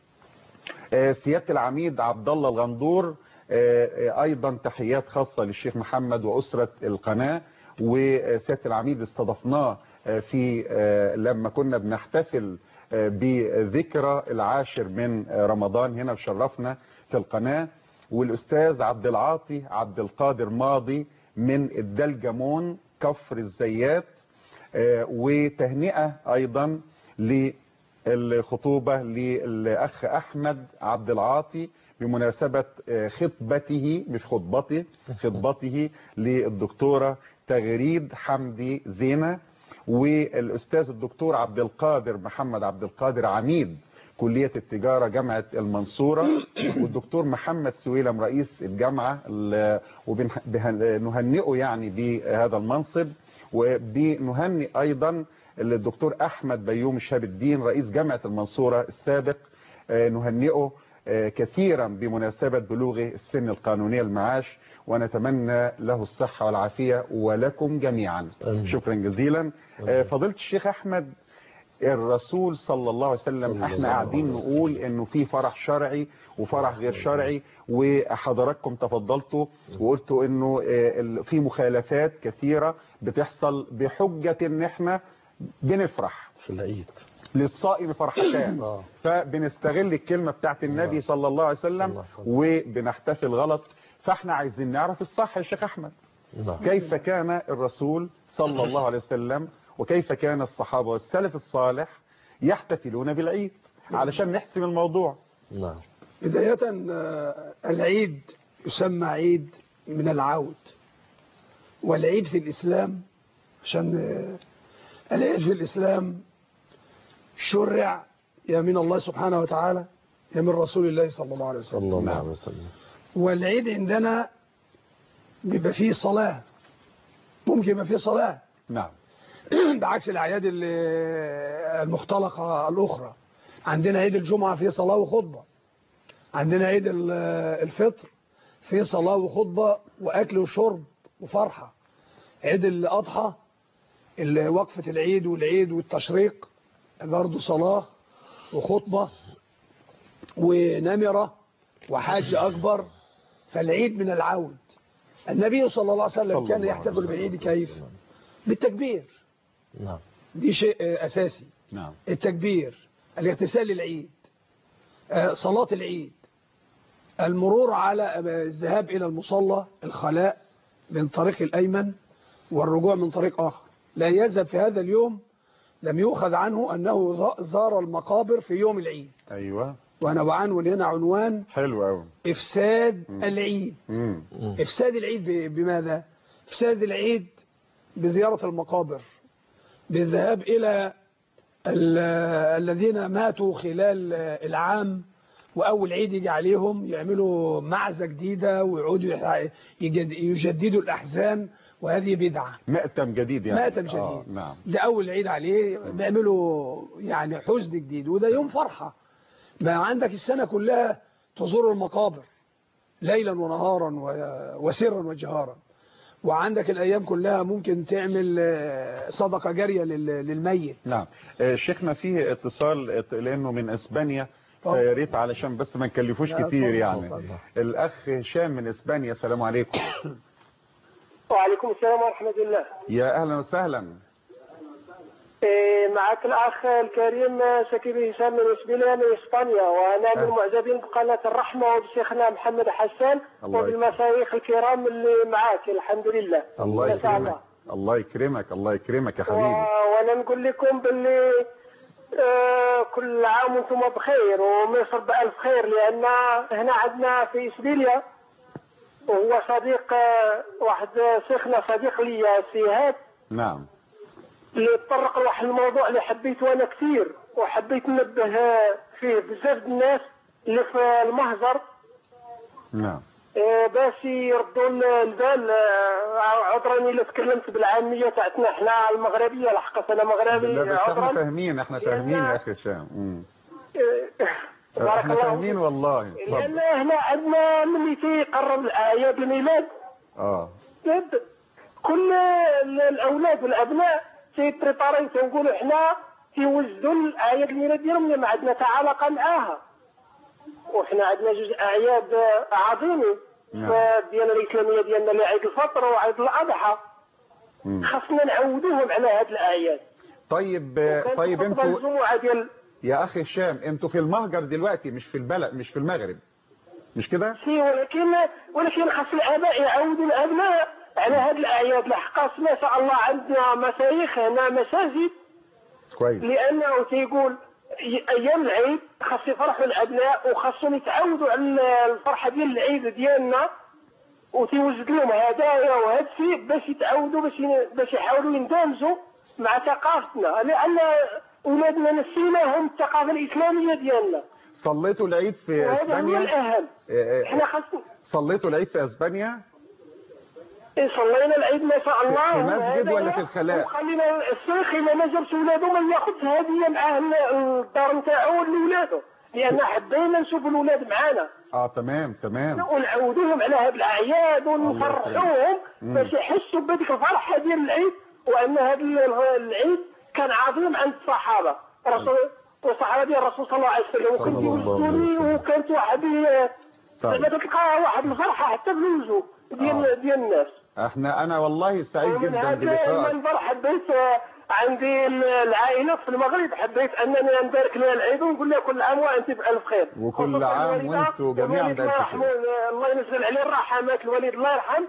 سيادة العميد عبد الله الغندور ايضا تحيات خاصة للشيخ محمد واسرة القناة. وسيادة العميد استضفناه في لما كنا بنحتفل بذكرى العاشر من رمضان هنا وشرفنا في القناة. والأستاذ عبد العاطي عبد القادر ماضي من الدلجمون كفر الزيات. وتهنئة أيضا للخطوبة للأخ أحمد عبد العاطي بمناسبة خطبته مش خطبته خطبته للدكتورة تغريد حمدي زينة. والأستاذ الدكتور عبد القادر محمد عبد القادر عميد كلية التجارة جامعة المنصورة. والدكتور محمد سويلم رئيس الجامعة وبنهنئه يعني بهذا المنصب. وبنهنئ أيضا الدكتور أحمد بيوم شهاب الدين رئيس جامعة المنصورة السابق، نهنئه كثيرا بمناسبة بلوغه السن القانونية المعاش ونتمنى له الصحة والعافية ولكم جميعا. أمين. شكرا جزيلا. أمين. فضيلة الشيخ أحمد، الرسول صلى الله عليه وسلم احنا قاعدين نقول انه في فرح شرعي وفرح غير شرعي، وحضراتكم تفضلتوا وقلتوا انه في مخالفات كثيرة بتحصل بحجة ان احنا بنفرح في العيد للصائم فرحتان، فبنستغل الكلمة بتاعت النبي صلى الله عليه وسلم وبنحتفل غلط. فاحنا عايزين نعرف الصح يا شيخ احمد. كيف كان الرسول صلى الله عليه وسلم وكيف كان الصحابة والسلف الصالح يحتفلون بالعيد علشان نحسم الموضوع؟ نعم. بداية العيد يسمى عيد من العود، والعيد في الإسلام عشان العيد في الإسلام شرع يا من الله سبحانه وتعالى يا من رسول الله صلى الله عليه وسلم. صلى الله عليه وسلم. والعيد عندنا بيبقى فيه صلاة، ممكن يبقى فيه صلاة. نعم. بعكس الأعياد المختلقة الأخرى. عندنا عيد الجمعة فيه صلاة وخطبة، عندنا عيد الفطر فيه صلاة وخطبة وأكل وشرب وفرحة. عيد الأضحى وقفة العيد والعيد والتشريق برضه صلاة وخطبة ونمرة وحاج أكبر. فالعيد من العود. النبي صلى الله عليه وسلم كان يحتفل بالعيد كيف؟ بالتكبير. نعم. دي شيء أساسي. نعم. التكبير، الاغتسال للعيد، صلاة العيد، المرور على الذهاب إلى المصلى، الخلاء من طريق الأيمن والرجوع من طريق آخر. لا يذهب في هذا اليوم لم يؤخذ عنه أنه زار المقابر في يوم العيد. أيوة. وأنا بعنون هنا عنوان حلو أوي. إفساد مم. العيد. مم. إفساد العيد بماذا؟ إفساد العيد بزيارة المقابر، بالذهاب إلى الذين ماتوا خلال العام، وأول عيد يجي عليهم يعملوا معزة جديدة ويعودوا يجددوا الأحزان، وهذه بدعة. مأتم جديد يعني. مأتم جديد. آه نعم. ده أول عيد عليه بيعملوا يعني حزن جديد، وده يوم فرحة. ما عندك السنة كلها تزور المقابر ليلا ونهارا وسرا وجهارا، وعندك الأيام كلها ممكن تعمل صدقة جارية للميت. نعم. شيخنا فيه اتصال لأنه من إسبانيا، فيا ريت علشان بس ما نكلفوش كتير يعني. الأخ هشام من إسبانيا. السلام عليكم. وعليكم السلام ورحمة الله. يا أهلا وسهلا. معك الأخ الكريم شكيب هشام من إشبيلية من إسبانيا، وأنا من المعجبين بقناة الرحمة وبشيخنا محمد حسان وبالمشايخ الكرام اللي معاك. الحمد لله. الله يكرمك. الله يكرمك. الله يكرمك يا حبيبي. وأنا نقول لكم باللي كل عام وانتم بخير ومصر بألف خير، لأن هنا عندنا في إشبيلية وهو صديق واحد شيخنا صديق لي سيهات. نعم. اللي تطرق لواحد الموضوع اللي حبيته انا كثير وحبيت ننبه فيه بزاف الناس اللي في المهجر. نعم. باش يردوا البال. عذراني الا تكلمت بالعاميه تاعتنا احنا المغربيه، لحقت انا مغربي. لا بس احنا فاهمين، احنا فاهمين يا اخي هشام. احنا فاهمين والله. لان هنا عندنا ملي تيقرب الاعياد الميلاد اه كل الاولاد والابناء تيبريباري، تنقولوا احنا تيوجدوا الاعياد الميلاد ديالهم اللي ما عندنا تا علاقه معاها. وحنا عندنا جوج اعياد عظيمه ديالنا الاسلاميه ديالنا، اللي عيد الفطر وعيد الاضحى. خاصنا نعودوهم على هذه الاعياد. طيب طيب انتوا الجمعه ديال يا اخي هشام انتوا في المهجر دلوقتي، مش في البلد، مش في المغرب، مش كده؟ سي ولكن ولكن خاص الاباء يعودوا الابناء على هذه الاعياد. لحقاش ما شاء الله عندنا مشايخ هنا مساجد كويس، لانه تيقول ايام العيد خاص يفرحوا الابناء وخاصهم يتعودوا على الفرحه ديال العيد ديالنا، وتيوجد لهم هدايا وهذا الشيء باش يتعودوا باش باش يحاولوا يندمجوا مع ثقافتنا، لان اولادنا نسيناهم الثقافه الاسلاميه ديالنا. صليتوا العيد في اسبانيا؟ هذا هو الاهم. احنا خاصنا صليتوا العيد في اسبانيا؟ صلينا العيد ما شاء الله في مسجد ولا في الخلاء؟ وخلينا الشيخ الا ما جابش ولادو ما ياخذش هديه معاه الدار نتاعو لولادو، لان حبينا نشوفوا الاولاد معانا. اه تمام تمام. ونعودوهم على هذه الاعياد ونفرحوهم باش يحسوا بهذيك الفرحه ديال العيد، وان هذا العيد كان عظيم عند الصحابه رسول والصحابه ديال الرسول صلى الله عليه وسلم. وكنت يوجدوني وكانت واحد زعما تلقى واحد الفرحه حتى بالوجوه ديال ديال الناس. احنا انا والله سعيد جدا بلقائك. المنظر حبيت عندي العائله في المغرب، حبيت انني نبارك لها العيد ونقول لها كل عام وانت بالف خير. وكل عام وانتم جميعا بالف خير. الله ينزل عليه الرحمات، الوالد الله يرحم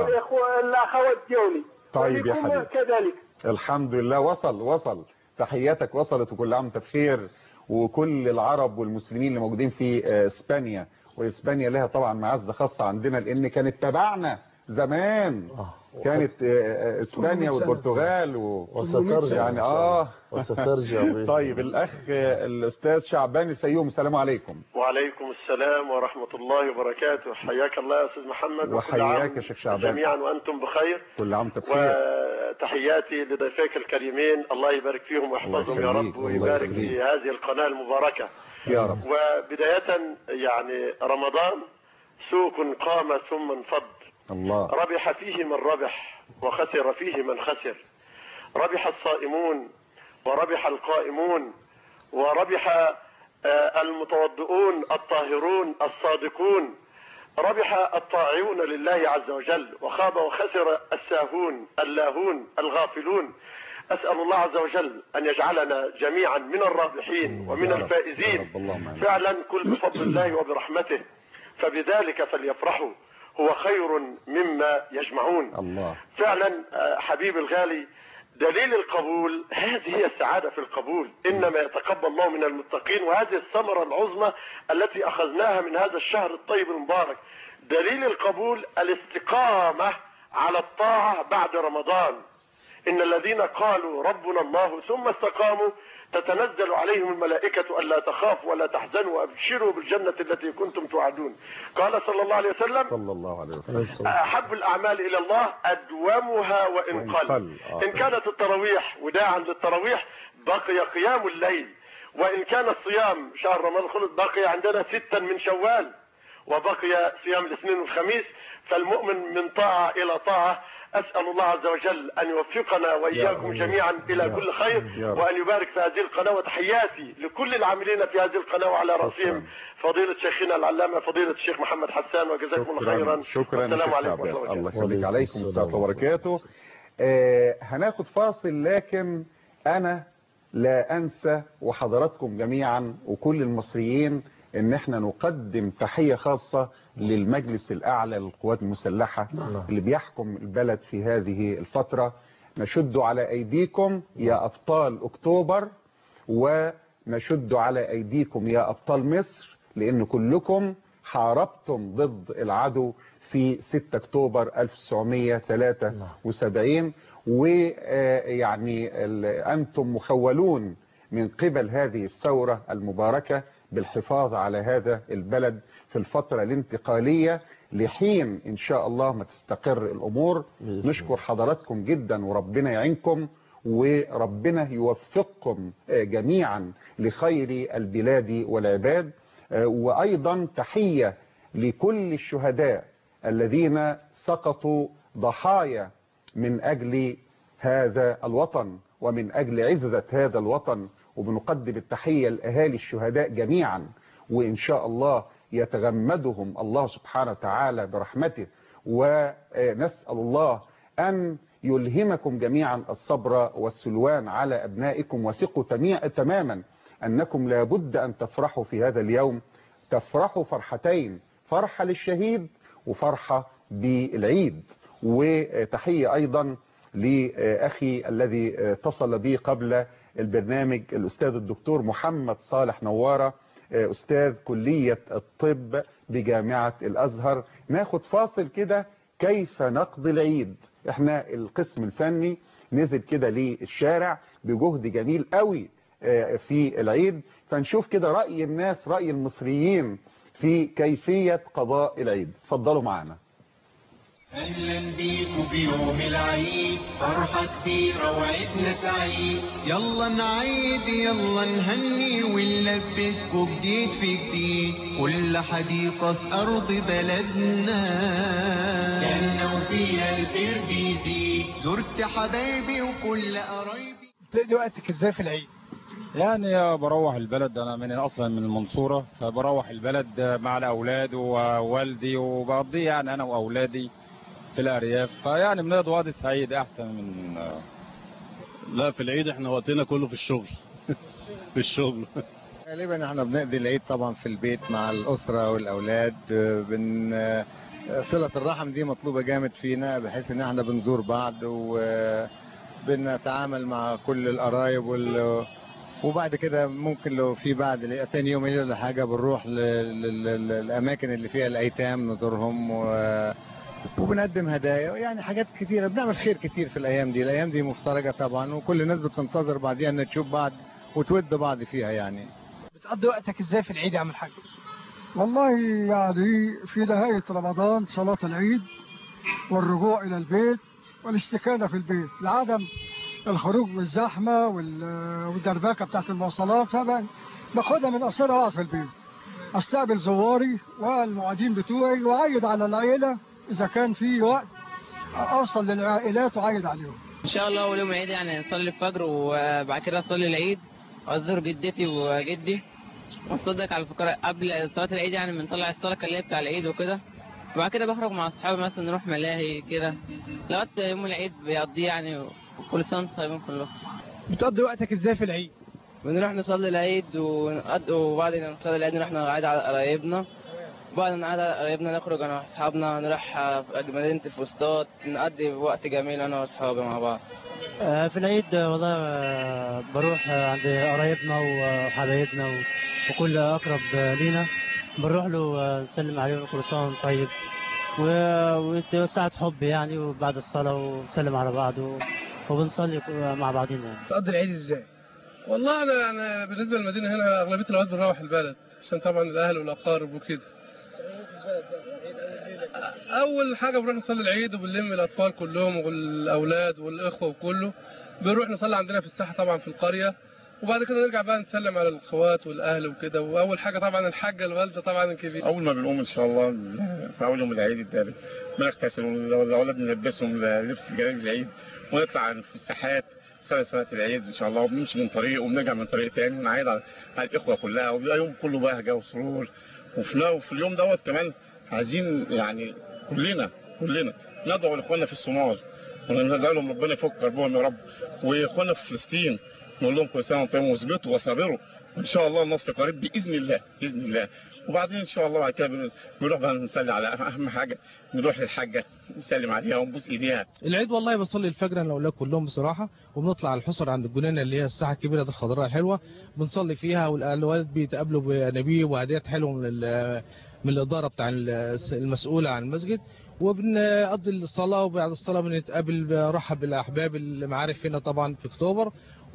الاخوات ديالي. طيب يا حبيبي كذلك الحمد لله. وصل وصل تحياتك وصلت، وكل عام وانت بخير. وكل العرب والمسلمين اللي موجودين في اسبانيا، واسبانيا لها طبعا معزه خاصه عندنا لان كانت تبعنا زمان، كانت اسبانيا والبرتغال و... وسترجع يعني اه وسترجع. طيب الاخ الاستاذ شعبان السيوم، السلام عليكم. وعليكم السلام ورحمه الله وبركاته. حياك الله يا استاذ محمد. وحياك يا شيخ شعبان. جميعا وانتم بخير. كل عام وانتم بخير. وتحياتي لضيفيك الكريمين، الله يبارك فيهم ويحفظهم يا رب، ويبارك في هذه القناه المباركه يا رب. وبدايه يعني رمضان سوق قام ثم انفض، الله. ربح فيه من ربح وخسر فيه من خسر. ربح الصائمون وربح القائمون وربح المتوضئون الطاهرون الصادقون، ربح الطاعون لله عز وجل، وخاب وخسر الساهون اللاهون الغافلون. أسأل الله عز وجل أن يجعلنا جميعا من الرابحين ومن الفائزين فعلا، كل بفضل الله وبرحمته، فبذلك فليفرحوا هو خير مما يجمعون. الله. فعلا حبيبي الغالي، دليل القبول، هذه هي السعادة في القبول، إنما يتقبل الله من المتقين، وهذه الثمرة العظمى التي أخذناها من هذا الشهر الطيب المبارك. دليل القبول الاستقامة على الطاعة بعد رمضان. إن الذين قالوا ربنا الله ثم استقاموا تتنزل عليهم الملائكة ألا تخافوا ولا تحزنوا وأبشروا بالجنة التي كنتم توعدون. قال صلى الله عليه وسلم صلى الله عليه وسلم أحب الأعمال إلى الله أدومها وإن وإن قل. قل. آه. إن كانت التراويح وداعا للتراويح بقي قيام الليل، وإن كان الصيام شهر رمضان خلص بقي عندنا ستا من شوال، وبقي صيام الاثنين والخميس. فالمؤمن من طاعة إلى طاعة. أسأل الله عز وجل أن يوفقنا وإياكم جميعا إلى كل خير، وأن يبارك في هذه القناة. وتحياتي لكل العاملين في هذه القناة، وعلى رأسهم فضيلة شيخنا العلامة فضيلة الشيخ محمد حسان، وجزاكم الله خيرا. شكرا. السلام عليكم ورحمة الله الله يخليك. عليكم السلام وبركاته. آه هناخد فاصل، لكن أنا لا أنسى وحضراتكم جميعا وكل المصريين ان احنا نقدم تحية خاصة للمجلس الاعلى للقوات المسلحة اللي بيحكم البلد في هذه الفترة. نشد على ايديكم يا ابطال اكتوبر، ونشد على ايديكم يا ابطال مصر، لان كلكم حاربتم ضد العدو في ستة اكتوبر ألف وتسعمية وثلاثة وسبعين، ويعني انتم مخولون من قبل هذه الثورة المباركة بالحفاظ على هذا البلد في الفترة الانتقالية لحين إن شاء الله ما تستقر الأمور. نشكر حضراتكم جدا، وربنا يعينكم، وربنا يوفقكم جميعا لخير البلاد والعباد. وأيضا تحية لكل الشهداء الذين سقطوا ضحايا من أجل هذا الوطن ومن أجل عزة هذا الوطن. وبنقدم التحية لأهالي الشهداء جميعا، وإن شاء الله يتغمدهم الله سبحانه وتعالى برحمته. ونسأل الله أن يلهمكم جميعا الصبر والسلوان على أبنائكم، وثقوا تماما أنكم لابد أن تفرحوا في هذا اليوم. تفرحوا فرحتين، فرحة للشهيد وفرحة بالعيد. وتحية أيضا لأخي الذي اتصل بي قبل البرنامج، الأستاذ الدكتور محمد صالح نوارة، أستاذ كلية الطب بجامعة الأزهر. ناخد فاصل كده، كيف نقضي العيد. احنا القسم الفني نزل كده للشارع بجهد جميل قوي في العيد، فنشوف كده رأي الناس، رأي المصريين في كيفية قضاء العيد. اتفضلوا معنا. أهلا بيكم في يوم العيد، فرحة كبيرة وعيدنا سعيد. يلا نعيد يلا نهني ونلبسكوا جديد في جديد، كل حديقة في أرض بلدنا كأنه فيها الخير بيزيد. زرت حبايبي وكل قرايبي. بتقضي وقتك ازاي في العيد؟ يعني بروح البلد، انا من اصلا من المنصورة، فبروح البلد مع الاولاد ووالدي وبقضي يعني انا واولادي في الارياف، فيعني بنقضي وقت سعيد احسن من. لا في العيد احنا وقتنا كله في الشغل في الشغل غالبا احنا بنقضي العيد طبعا في البيت مع الاسره والاولاد. بن صله الرحم دي مطلوبه جامد فينا، بحيث ان احنا بنزور بعض وبنتعامل مع كل القرايب وال... وبعد كده ممكن لو في بعد تاني يوم ولا حاجه بنروح للاماكن اللي فيها الايتام نزورهم و... وبنقدم هدايا، يعني حاجات كتيرة، بنعمل خير كتير في الأيام دي. الأيام دي مفترجة طبعا، وكل الناس بتنتظر بعديها أن تشوف بعض وتود بعض فيها. يعني بتقضي وقتك إزاي في العيد يا عم الحاج؟ والله يعني في نهاية رمضان صلاة العيد والرجوع إلى البيت والاستكانة في البيت لعدم الخروج والزحمة والدربكة بتاعت المواصلات، فبقى باخدها من قصيرة وقت في البيت، استقبل زواري والمعادين بتوعي وأعيد على العيلة إذا كان في وقت أوصل للعائلات وعيد عليهم. إن شاء الله أول يوم العيد يعني نصلي الفجر، وبعد كده أصلي العيد وأزور جدتي وجدي ونصدق على الفقراء قبل صلاة العيد، يعني بنطلع الصلاة اللي هي بتاع العيد وكده. وبعد كده بخرج مع أصحابي مثلا نروح ملاهي كده لغاية يوم العيد بيقضيه يعني. كل سنة وأنتم طيبين كلكم. بتقضي وقتك إزاي في العيد؟ بنروح نصلي العيد ونقضي، وبعد ما نصلي العيد نروح نقعد على قرايبنا بعد ما قعد قريبنا نخرج انا واصحابنا نروح مدينة الفسطاط نقضي وقت جميل انا واصحابي مع بعض. في العيد والله بروح عند قرايبنا وحبايبنا وكل اقرب لينا بنروح له نسلم عليه كل سنه وانت طيب وساعة حب يعني، وبعد الصلاة ونسلم على بعض وبنصلي مع بعضنا يعني. تقضي العيد ازاي؟ والله انا انا بالنسبه للمدينه هنا اغلبيه الاوقات بنروح البلد عشان طبعا الاهل والاقارب وكده. اول حاجه بنروح نصلي العيد وبنلم الاطفال كلهم والاولاد والاخوه وكله، بنروح نصلي عندنا في الساحه طبعا في القريه، وبعد كده نرجع بقى نسلم على الاخوات والاهل وكده. واول حاجه طبعا الحاجه الوالده طبعا الكبيره. اول ما بنقوم ان شاء الله في اول يوم العيد الثالث بنغتسل والاولاد نلبسهم لبس جلابيه العيد ونطلع في الساحات صلاه صلاه العيد ان شاء الله، وبنمشي من طريق وبنرجع من طريق تاني ونعيد على الاخوه كلها، وبيبقى يوم كله بهجه وسرور. وفي اليوم دوت كمان عايزين يعني كلنا كلنا ندعو لاخواننا في الصومال وندعو لهم ربنا يفك كربهم يا رب، واخواننا في فلسطين نقول لهم كل سنه وانتم طيبين واثبتوا وصابروا وان شاء الله النصر قريب باذن الله باذن الله. وبعدين ان شاء الله بعد كده بنروح بقى نصلي على اهم حاجه، نروح للحاجه نسلم عليها ونبوس ايديها. العيد والله بصلي الفجر انا والاولاد كلهم بصراحه، وبنطلع على الحصر عند الجنينه اللي هي الساحه الكبيره دي الخضراء الحلوه، بنصلي فيها والولاد بيتقابلوا بنبيه وهديات حلوه من من الاداره بتاع المسؤوله عن المسجد، وبنقضي الصلاه وبعد الصلاه بنتقابل برحب بالاحباب المعارف هنا طبعا في اكتوبر،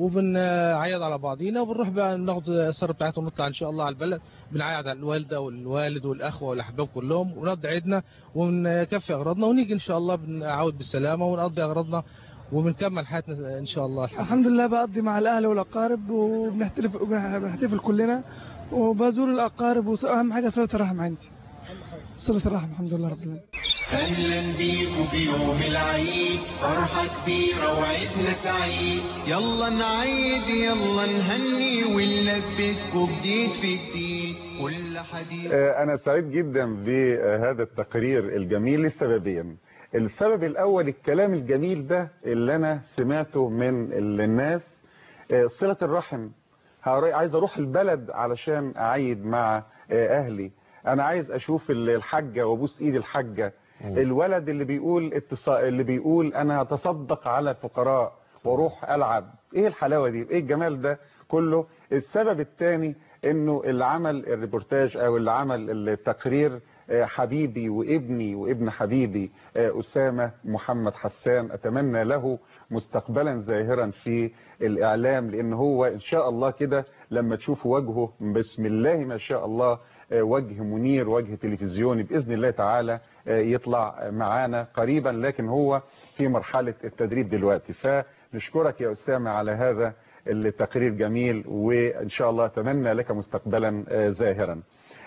وبنعيد على بعضينا وبنروح بقى ناخد السر بتاعتهم ونطلع ان شاء الله على البلد، بنعيد على الوالده والوالد والاخوه والاحباب كلهم ونقضي عيدنا ونكفي اغراضنا ونيجي ان شاء الله بنعود بالسلامه ونقضي اغراضنا وبنكمل حياتنا ان شاء الله. الحمد, الحمد لله بقضي مع الاهل والاقارب وبنحتفل بنحتفل كلنا وبزور الاقارب، واهم حاجه صله الرحم عندي. صله الرحم الحمد لله رب العالمين. أهلا بيكم في يوم العيد فرحة كبيرة وعيدنا سعيد، يلا نعيد يلا نهني ونلبسكم جديد في جديد كل حديث. أنا سعيد جدا بهذا التقرير الجميل لسببين. السبب الأول الكلام الجميل ده اللي أنا سمعته من الناس، صلة الرحم. عايز أروح البلد علشان أعيد مع أهلي، أنا عايز أشوف الحجة وأبوس إيد الحجة، الولد اللي بيقول اتصال اللي بيقول انا هتصدق على الفقراء واروح العب. ايه الحلاوه دي، ايه الجمال ده كله. السبب الثاني انه اللي عمل الريبورتاج او اللي عمل التقرير حبيبي وابني وابن حبيبي أسامة محمد حسان، اتمنى له مستقبلا زاهرا في الاعلام، لان هو ان شاء الله كده لما تشوفوا وجهه بسم الله ما شاء الله وجه منير، وجه تلفزيوني باذن الله تعالى يطلع معانا قريبا، لكن هو في مرحلة التدريب دلوقتي. فنشكرك يا أسامة على هذا التقرير جميل، وإن شاء الله أتمنى لك مستقبلا زاهرا.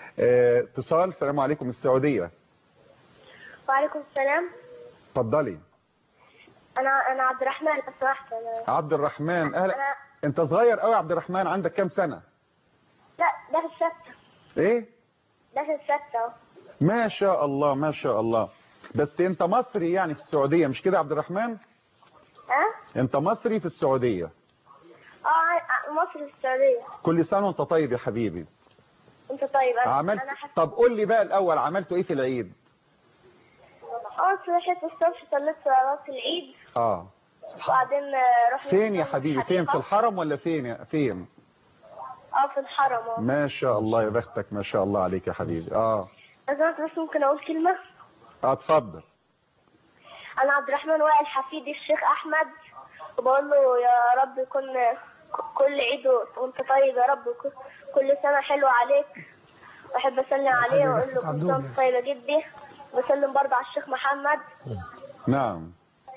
اتصال. السلام عليكم السعودية. وعليكم السلام. اتفضلي. أنا أنا عبد الرحمن لو سمحت. عبد الرحمن أهلا. أنا... أنت صغير قوي يا عبد الرحمن، عندك كام سنة؟ لا ده في الستة. إيه؟ ده في الستة. ما شاء الله ما شاء الله. بس انت مصري يعني في السعودية مش كده يا عبد الرحمن؟ اه انت مصري في السعودية. اه مصري في السعودية. كل سنة وانت طيب يا حبيبي. انت طيب. انا عملت أنا حس... طب قول لي بقى الاول عملتوا ايه في العيد؟ اه صحيت الصبح صليت صلاة العيد. اه وبعدين رحنا فين يا حبيبي؟ فين، في الحرم ولا فين فين؟ اه في الحرم. اه ما شاء الله يا بختك ما شاء الله عليك يا حبيبي. اه أنا بس ممكن أقول كلمة؟ اه اتفضل. أنا عبد الرحمن وائل حفيدي الشيخ أحمد، وبقول له يا رب يكون كل عيد وأنت طيب يا رب، كل سنة حلوة عليك. وأحب أسلم عليه وأقول له كل سنة وأنت طيب يا جدي. بسلم برضه على الشيخ محمد. نعم.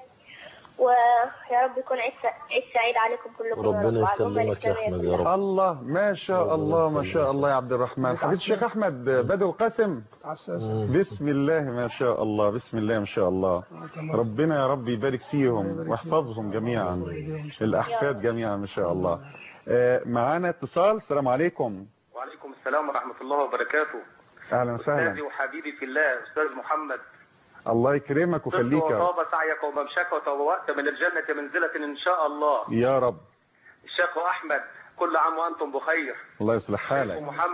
ويا رب يكون عيد عيد سعيد عليكم كلكم. ربنا يسلمك يا احمد يا رب. الله ما شاء الله ما شاء الله يا عبد الرحمن. حبيب الشيخ احمد بدو القاسم. بسم الله ما شاء الله بسم الله ما شاء الله. ربنا يا رب يبارك فيهم ويحفظهم جميعا، الاحفاد جميعا ما شاء الله. معانا اتصال. السلام عليكم. وعليكم السلام ورحمة الله وبركاته. اهلا وسهلا. استاذي وحبيبي في الله استاذ محمد. الله يكرمك ويخليك. وطاب سعيك وممشاك وتبوأت من الجنة منزلة إن شاء الله يا رب. الشيخ أحمد كل عام وأنتم بخير. الله يصلح حالك. الشيخ محمد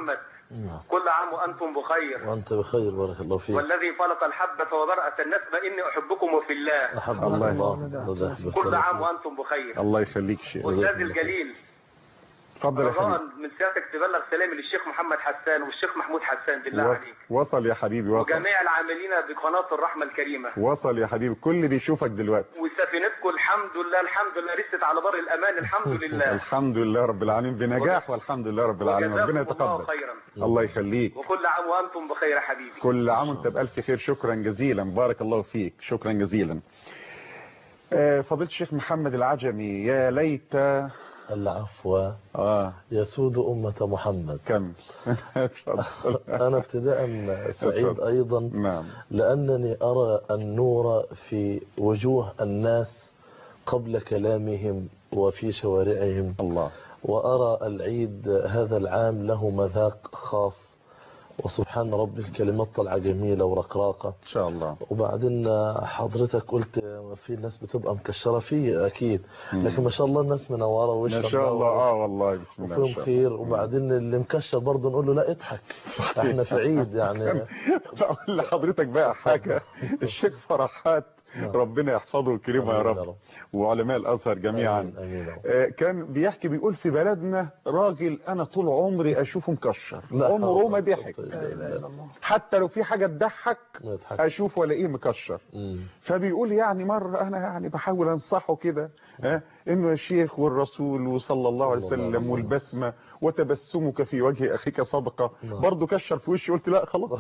كل عام وأنتم بخير. وأنت بخير بارك الله فيك. والذي فلق الحبة وبرأة النسمة إني أحبكم في الله. أحب الله الله. كل عام وأنتم بخير. الله يخليك شيخ. أستاذ الجليل، اتفضل يا رجاء حبيبي. من سيادتك تبلغ سلامي للشيخ محمد حسان والشيخ محمود حسان بالله وص... عليك، وصل يا حبيبي وصل. وجميع العاملين بقناة الرحمة الكريمة. وصل يا حبيبي، كل بيشوفك دلوقتي. وسفينتكم الحمد لله الحمد لله رست على بر الأمان الحمد لله. الحمد لله رب العالمين بنجاح والحمد لله رب العالمين. ربنا يتقبل. الله خيرا. الله يخليك. وكل عام وأنتم بخير يا حبيبي. كل عام وانت بألف خير. شكرا جزيلا بارك الله فيك. شكرا جزيلا. آه فضيلة الشيخ محمد العجمي، يا ليت العفو آه. يسود أمة محمد. كم أنا ابتداء سعيد أيضا نعم. لأنني أرى النور في وجوه الناس قبل كلامهم وفي شوارعهم. الله. وأرى العيد هذا العام له مذاق خاص، وسبحان ربي الكلمات طلعة جميلة ورقراقة إن شاء الله. وبعدين حضرتك قلت في ناس بتبقى مكشرة فيه أكيد، لكن ما شاء الله الناس منورة وشها ما شاء الله. آه والله بسم الله وفيهم خير. وبعدين اللي مكشر برضه نقول له لا اضحك، احنا في عيد يعني. أقول لحضرتك بقى حاجة، الشيخ فرحات ربنا يحفظه ويكرمه يا رب، وعلماء الازهر جميعا. أمين أمين. آه كان بيحكي بيقول في بلدنا راجل انا طول عمري اشوفه مكشر، عمره ما ضحك، حتى لو في حاجه تضحك اشوفه والاقيه مكشر. فبيقول يعني مره انا يعني بحاول انصحه كده ها انه يا شيخ والرسول وصلى الله عليه وسلم والبسمه وتبسمك في وجه اخيك صدقه، برضه كشر في وشي. قلت لا خلاص.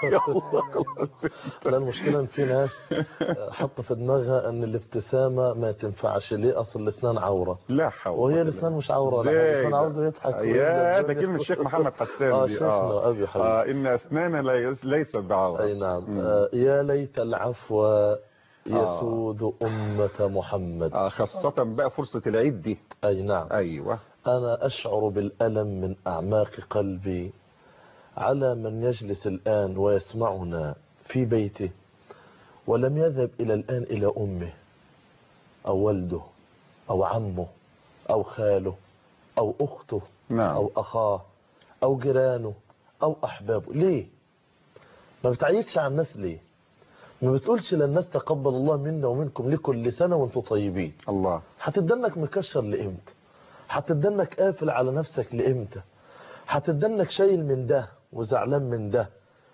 لا المشكله ان في ناس حط في دماغها ان الابتسامه ما تنفعش. ليه؟ اصل الاسنان عوره. لا حول. وهي الاسنان مش عوره ولا حاجه، انا عاوزه يضحك. يا ده كلمه الشيخ محمد حسان اه دي. شيخنا اه ابي حبيبي. اه ان اسناننا ليست بعوره. اي نعم. آه يا ليت العفو يسود آه. أمة محمد. آه خاصة بقى فرصة العيد دي. أي نعم. أيوة. أنا أشعر بالألم من أعماق قلبي على من يجلس الآن ويسمعنا في بيته ولم يذهب إلى الآن إلى أمه أو والده أو عمه أو خاله أو أخته. نعم. أو أخاه أو جيرانه أو أحبابه. ليه؟ ما بتعيكش على الناس ليه؟ ما بتقولش للناس تقبل الله منا ومنكم لكل سنة وانتم طيبين. الله. هتدنك مكشر لإمتى؟ هتدنك قافل على نفسك لإمتى؟ هتدنك شايل من ده وزعلان من ده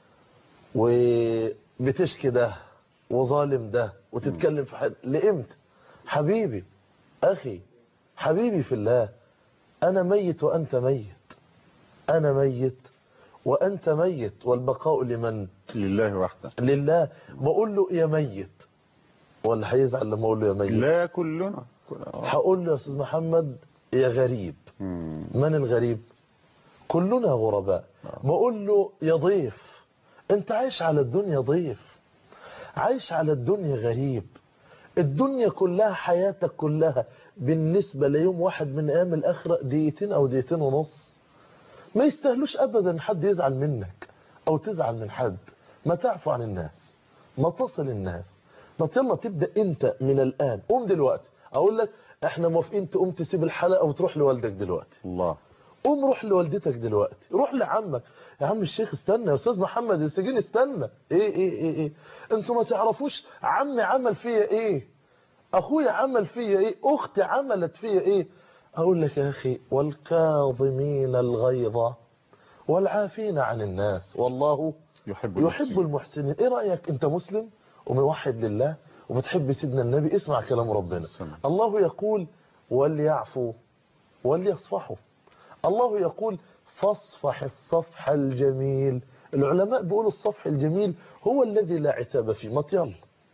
وبتشكي ده وظالم ده وتتكلم في حد لإمتى؟ حبيبي أخي حبيبي في الله، أنا ميت وأنت ميت، أنا ميت وأنت ميت، والبقاء لمن؟ لله وحده. لله. بقول له يا ميت ولا هيزعل لما اقول له يا ميت؟ لا كلنا. هقول له يا استاذ محمد يا غريب. مم. من الغريب؟ كلنا غرباء. بقول له يا ضيف، انت عايش على الدنيا ضيف، عايش على الدنيا غريب. الدنيا كلها حياتك كلها بالنسبة ليوم واحد من ايام الاخرة دقيقتين او دقيقتين ونص. ما يستاهلوش ابدا حد يزعل منك او تزعل من حد. ما تعفو عن الناس، ما تصل الناس، ما يلا تبدأ انت من الان. قوم دلوقتي اقول لك احنا موافقين تقوم تسيب الحلقة وتروح لوالدك دلوقتي. الله. قوم روح لوالدتك دلوقتي، روح لعمك. يا عم الشيخ استنى، يا استاذ محمد السجين استنى. ايه ايه ايه ايه انتوا ما تعرفوش عمي عمل فيا ايه، اخويا عمل فيا ايه، اختي عملت فيا ايه. اقول لك يا اخي والكاظمين الغيظ والعافين عن الناس والله يحب يحب المحسنين. ايه رأيك؟ انت مسلم وموحد لله وبتحب سيدنا النبي، اسمع كلام ربنا. الله يقول وليعفوا وليصفحوا. الله يقول فاصفح الصفح الجميل. العلماء بيقولوا الصفح الجميل هو الذي لا عتاب فيه. ما يلا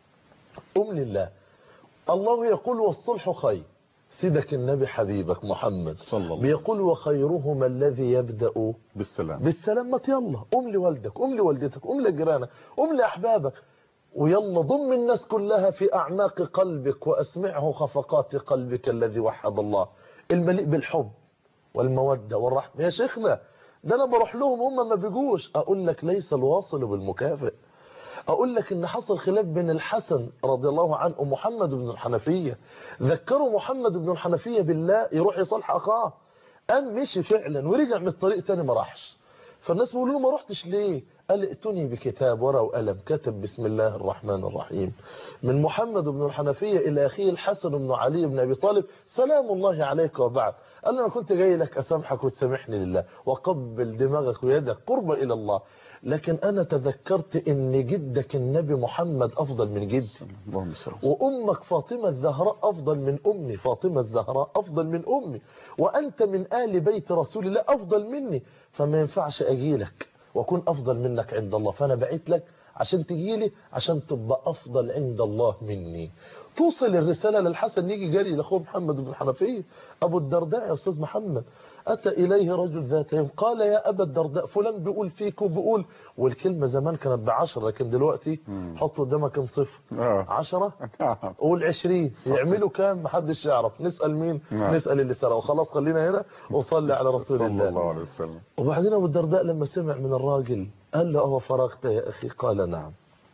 قم لله. الله يقول والصلح خير. سيدك النبي حبيبك محمد صلى الله بيقول وخيرهما الذي يبدأ بالسلام. بالسلام. ما يلا قم لوالدك، قم لوالدتك، قم لجيرانك، قم لأحبابك، ويلا ضم الناس كلها في أعماق قلبك وأسمعه خفقات قلبك الذي وحد الله المليء بالحب والمودة والرحمة. يا شيخنا ده أنا بروح لهم هم ما بيجوش. أقول لك ليس الواصل بالمكافئ. أقول لك إن حصل خلاف بين الحسن رضي الله عنه ومحمد بن الحنفية. ذكروا محمد بن الحنفية بالله يروح يصالح أخاه. قام مشي فعلا ورجع من الطريق تاني ما راحش. فالناس بيقولوا له ما رحتش ليه؟ قال ائتني بكتاب ورقه وقلم، كتب بسم الله الرحمن الرحيم من محمد بن الحنفية إلى أخيه الحسن بن علي بن أبي طالب سلام الله عليك وبعد. قال له أنا كنت جاي لك أسامحك وتسامحني لله وقبل دماغك ويدك قربة إلى الله، لكن أنا تذكرت إن جدك النبي محمد أفضل من جدي، وأمك فاطمة الزهراء أفضل من أمي، فاطمة الزهراء أفضل من أمي، وأنت من آل بيت رسول الله أفضل مني، فما ينفعش أجيلك وأكون أفضل منك عند الله، فأنا بعت لك عشان تجيلي عشان تبقى أفضل عند الله مني. توصل الرسالة للحسن، يجي جري لأخوه محمد بن الحنفية. أبو الدرداء يا أستاذ محمد أتى إليه رجل ذات يوم قال يا أبا الدرداء فلان بيقول فيك وبيقول، والكلمة زمان كانت بعشرة لكن دلوقتي حط قدامك كم صفر؟ عشرة؟ قول عشرين، يعملوا كام؟ محدش يعرف. نسأل مين؟ نسأل اللي سرقوا. خلاص خلينا هنا وصلي على رسول الله صلى الله عليه وسلم. وبعدين أبو الدرداء لما سمع من الراجل قال له أهو فرغت يا أخي؟ قال نعم.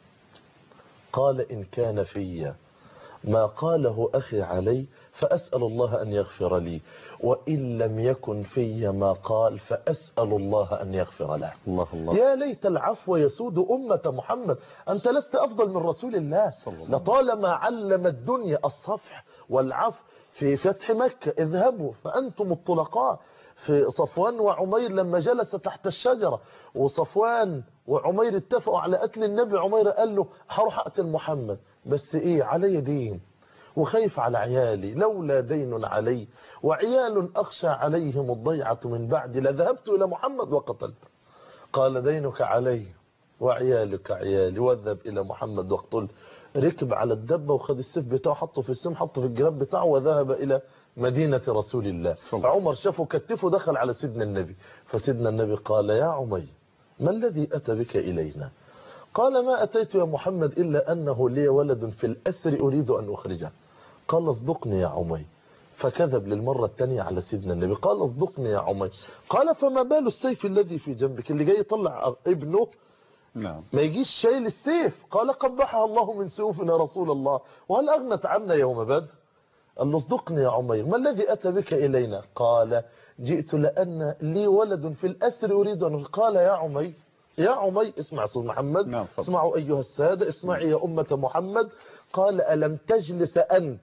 قال إن كان في ما قاله أخي علي فأسأل الله أن يغفر لي، وإن لم يكن في ما قال فأسأل الله أن يغفر له. الله الله. يا ليت العفو يسود أمة محمد، أنت لست أفضل من رسول الله. لطالما علم الدنيا الصفح والعفو في فتح مكة، اذهبوا فأنتم الطلقاء. في صفوان وعمير لما جلس تحت الشجرة وصفوان وعمير اتفقوا على قتل النبي، عمير قال له هروح أقتل محمد بس إيه علي دين وخايف على عيالي، لولا دين علي وعيال أخشى عليهم الضيعة من بعدي لذهبت إلى محمد وقتلته. قال دينك علي وعيالك عيالي واذهب إلى محمد واقتله. ركب على الدبة وخد السيف بتاعه حطه في السم، حطه في الجراب بتاعه وذهب إلى مدينة رسول الله. عمر شافه كتفه دخل على سيدنا النبي، فسيدنا النبي قال يا عمي ما الذي أتى بك إلينا؟ قال ما أتيت يا محمد إلا أنه لي ولد في الأسر أريد أن أخرجه. قال اصدقني يا عمي، فكذب للمرة الثانية على سيدنا النبي. قال اصدقني يا عمي. قال فما بال السيف الذي في جنبك؟ اللي جاي يطلع ابنه نعم ما يجيش شايل السيف. قال قبحها الله من سيوفنا رسول الله وهل أغنت عنا يوم بدر؟ قال له اصدقني يا عمير ما الذي أتى بك إلينا؟ قال جئت لأن لي ولد في الأسر أريد أن. قال يا عمي يا عمي اسمع أستاذ محمد نعم. اسمعوا أيها السادة، اسمعي يا أمة محمد. قال ألم تجلس أنت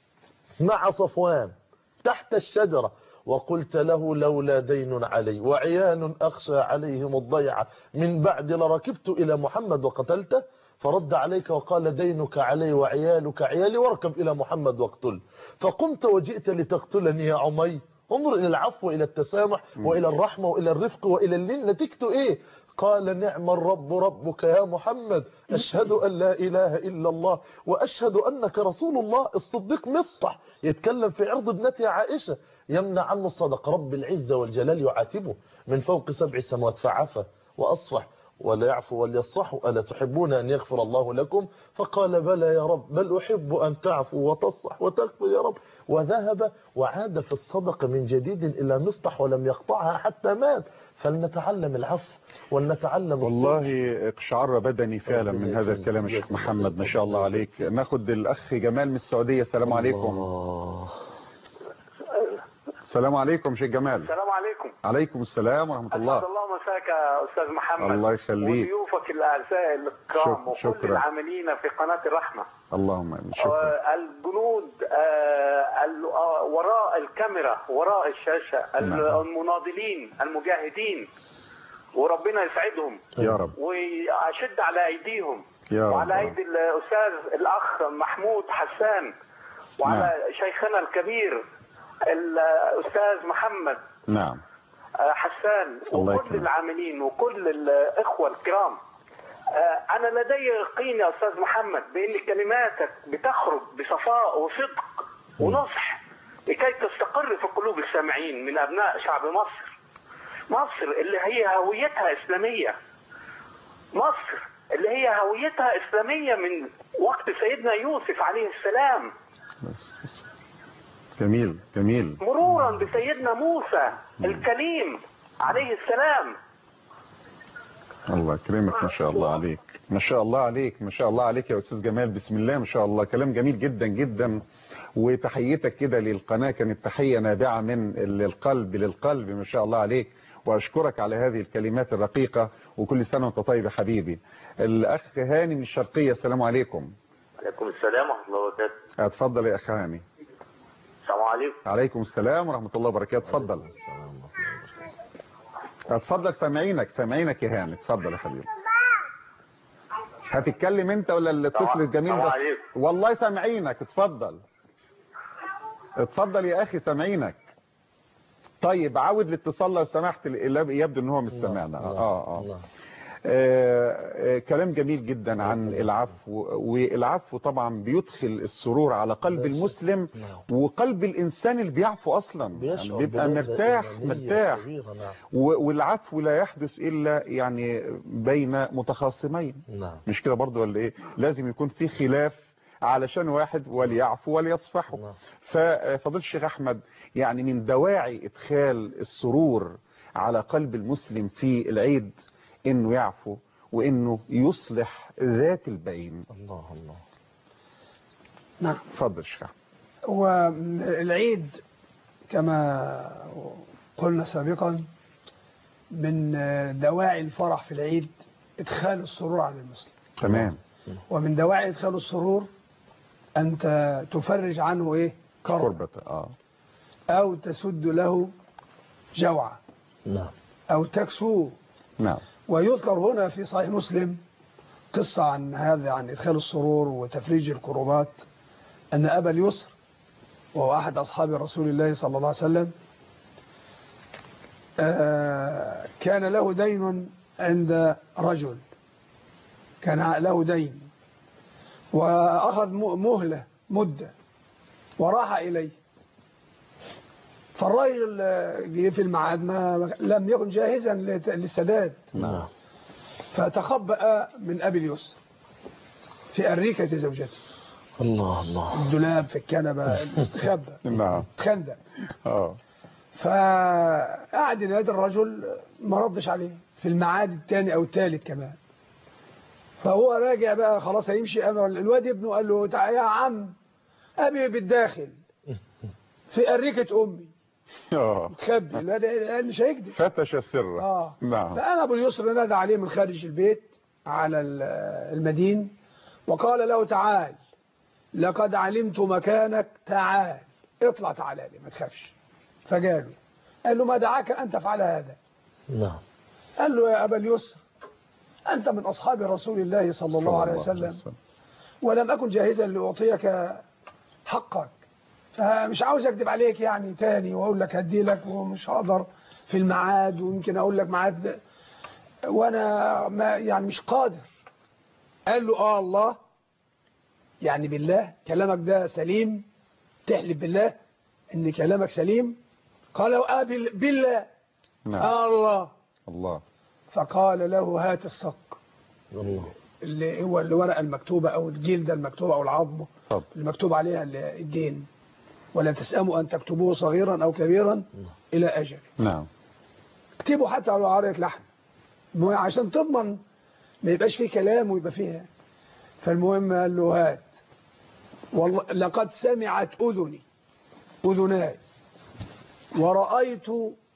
مع صفوان تحت الشجرة وقلت له لولا دين علي وعيال أخشى عليهم الضيعة من بعد لركبت إلى محمد وقتلته؟ فرد عليك وقال دينك علي وعيالك عيالي واركب إلى محمد واقتل. فقمت وجئت لتقتلني يا عمي. انظر إلى العفو وإلى التسامح وإلى الرحمة وإلى الرفق وإلى اللين، نتيجته إيه؟ قال نعم الرب ربك يا محمد، أشهد أن لا إله إلا الله وأشهد أنك رسول الله. الصديق مصطح يتكلم في عرض ابنته عائشة يمنع عنه الصدق، رب العزة والجلال يعاتبه من فوق سبع سماوات فعفى وأصفح ولا يعفو وليصفحوا ألا تحبون أن يغفر الله لكم؟ فقال بلى يا رب بل أحب أن تعفو وتصح وتغفر يا رب. وذهب وعاد في الصدقة من جديد إلى مصطح ولم يقطعها حتى مات. فلنتعلم العفو ولنتعلم والله اقشعر بدني فعلا من هذا الكلام يا شيخ محمد ما شاء الله عليك. ناخد الأخ جمال من السعودية. السلام عليكم. السلام عليكم شيخ جمال. السلام عليكم. عليكم السلام ورحمة الله. أسعد الله مساك يا أستاذ محمد. الله يخليك. وضيوفك الأعزاء الكرام وكل شكرا. العاملين في قناة الرحمة. اللهم امين. شكرا. الجنود وراء الكاميرا وراء الشاشة المناضلين المجاهدين وربنا يسعدهم يا رب ويشد على أيديهم يا رب. وعلى أيدي الأستاذ الأخ محمود حسان وعلى نعم. شيخنا الكبير الأستاذ محمد نعم حسان وكل العاملين وكل الإخوة الكرام. أنا لدي يقين يا أستاذ محمد بأن كلماتك بتخرج بصفاء وصدق ونصح لكي تستقر في قلوب السامعين من أبناء شعب مصر. مصر اللي هي هويتها إسلامية، مصر اللي هي هويتها إسلامية من وقت سيدنا يوسف عليه السلام. جميل جميل. مرورا بسيدنا موسى الكليم عليه السلام. الله يكرمك ما شاء الله عليك ما شاء الله عليك ما شاء الله عليك يا أستاذ جمال. بسم الله ما شاء الله، كلام جميل جدا جدا. وتحيتك كده للقناة كانت تحية نابعة من القلب للقلب ما شاء الله عليك. وأشكرك على هذه الكلمات الرقيقة، وكل سنة وأنت طيب يا حبيبي. الأخ هاني من الشرقية، السلام عليكم. عليكم السلام ورحمة الله وبركاته. اتفضل يا أخ هاني. السلام عليكم. عليكم السلام ورحمة الله وبركاته. اتفضل. اتفضل، سامعينك سامعينك يا هاني، اتفضل يا حبيبي. هتتكلم انت ولا الطفل الجميل ده؟ والله سامعينك، اتفضل اتفضل يا اخي سامعينك. طيب عاود الاتصال لو سمحت، يبدو ان هو مش سامعنا. اه اه, آه, آه كلام جميل جدا عن العفو، والعفو طبعا بيدخل السرور على قلب المسلم وقلب الانسان اللي بيعفو اصلا، يعني بيبقى مرتاح مرتاح. والعفو لا يحدث الا يعني بين متخاصمين، مش كده برضو ولا ايه؟ لازم يكون في خلاف علشان واحد وليعفو وليصفحوا. ففضيلة الشيخ احمد، يعني من دواعي ادخال السرور على قلب المسلم في العيد انه يعفو وانه يصلح ذات البين. الله الله. نعم. اتفضل الشيخ احمد. والعيد كما قلنا سابقا من دواعي الفرح في العيد ادخال السرور على المسلم. تمام. ومن دواعي ادخال السرور انت تفرج عنه ايه؟ كربة. اه او تسد له جوعة. نعم. او تكسوه. نعم. ويذكر هنا في صحيح مسلم قصة عن هذا، عن إدخال السرور وتفريج الكربات، أن أبا اليسر وهو أحد أصحاب رسول الله صلى الله عليه وسلم كان له دين عند رجل، كان له دين وأخذ مهلة مدة وراح إليه، فالرجل جه في الميعاد ما لم يكن جاهزا للسداد. نعم. فتخبأ من أبي اليسر في أريكة زوجته. الله الله. الدولاب في الكنبة استخبى. نعم. تخندق. اه فقعد ينادي الرجل ما ردش عليه في الميعاد الثاني أو الثالث كمان. فهو راجع بقى خلاص هيمشي، الواد ابنه قال له تعال يا عم أبي بالداخل في أريكة أمي. اه تخبي الواد مش هيكذب. فتش السر. اه نعم. فقام ابو اليسر نادى عليه من خارج البيت على المدين وقال له تعال لقد علمت مكانك، تعال اطلع تعال لي ما تخافش. فجاله قال له ما دعاك أن تفعل هذا؟ نعم. قال له يا أبا اليسر أنت من أصحاب رسول الله صلى الله عليه وسلم ولم أكن جاهزا لأعطيك حقك، فمش عاوز أكذب عليك يعني تاني وأقول لك هدي لك ومش هقدر في الميعاد، ويمكن أقول لك ميعاد وأنا ما يعني مش قادر. قال له آه الله، يعني بالله كلامك ده سليم؟ تحلف بالله إن كلامك سليم؟ قال له آه بالله. نعم. آه الله. الله. فقال له هات الصك. الله. اللي هو الورقة المكتوبة أو الجلدة المكتوبة أو العظم المكتوب عليها الدين، ولا تسأموا أن تكتبوه صغيرا أو كبيرا إلى أجل. نعم. اكتبوا حتى على عارية لحم عشان تضمن ما يبقاش فيه كلام ويبقى فيها. فالمهم قال له هات، والله لقد سمعت أذني أذناي ورأيت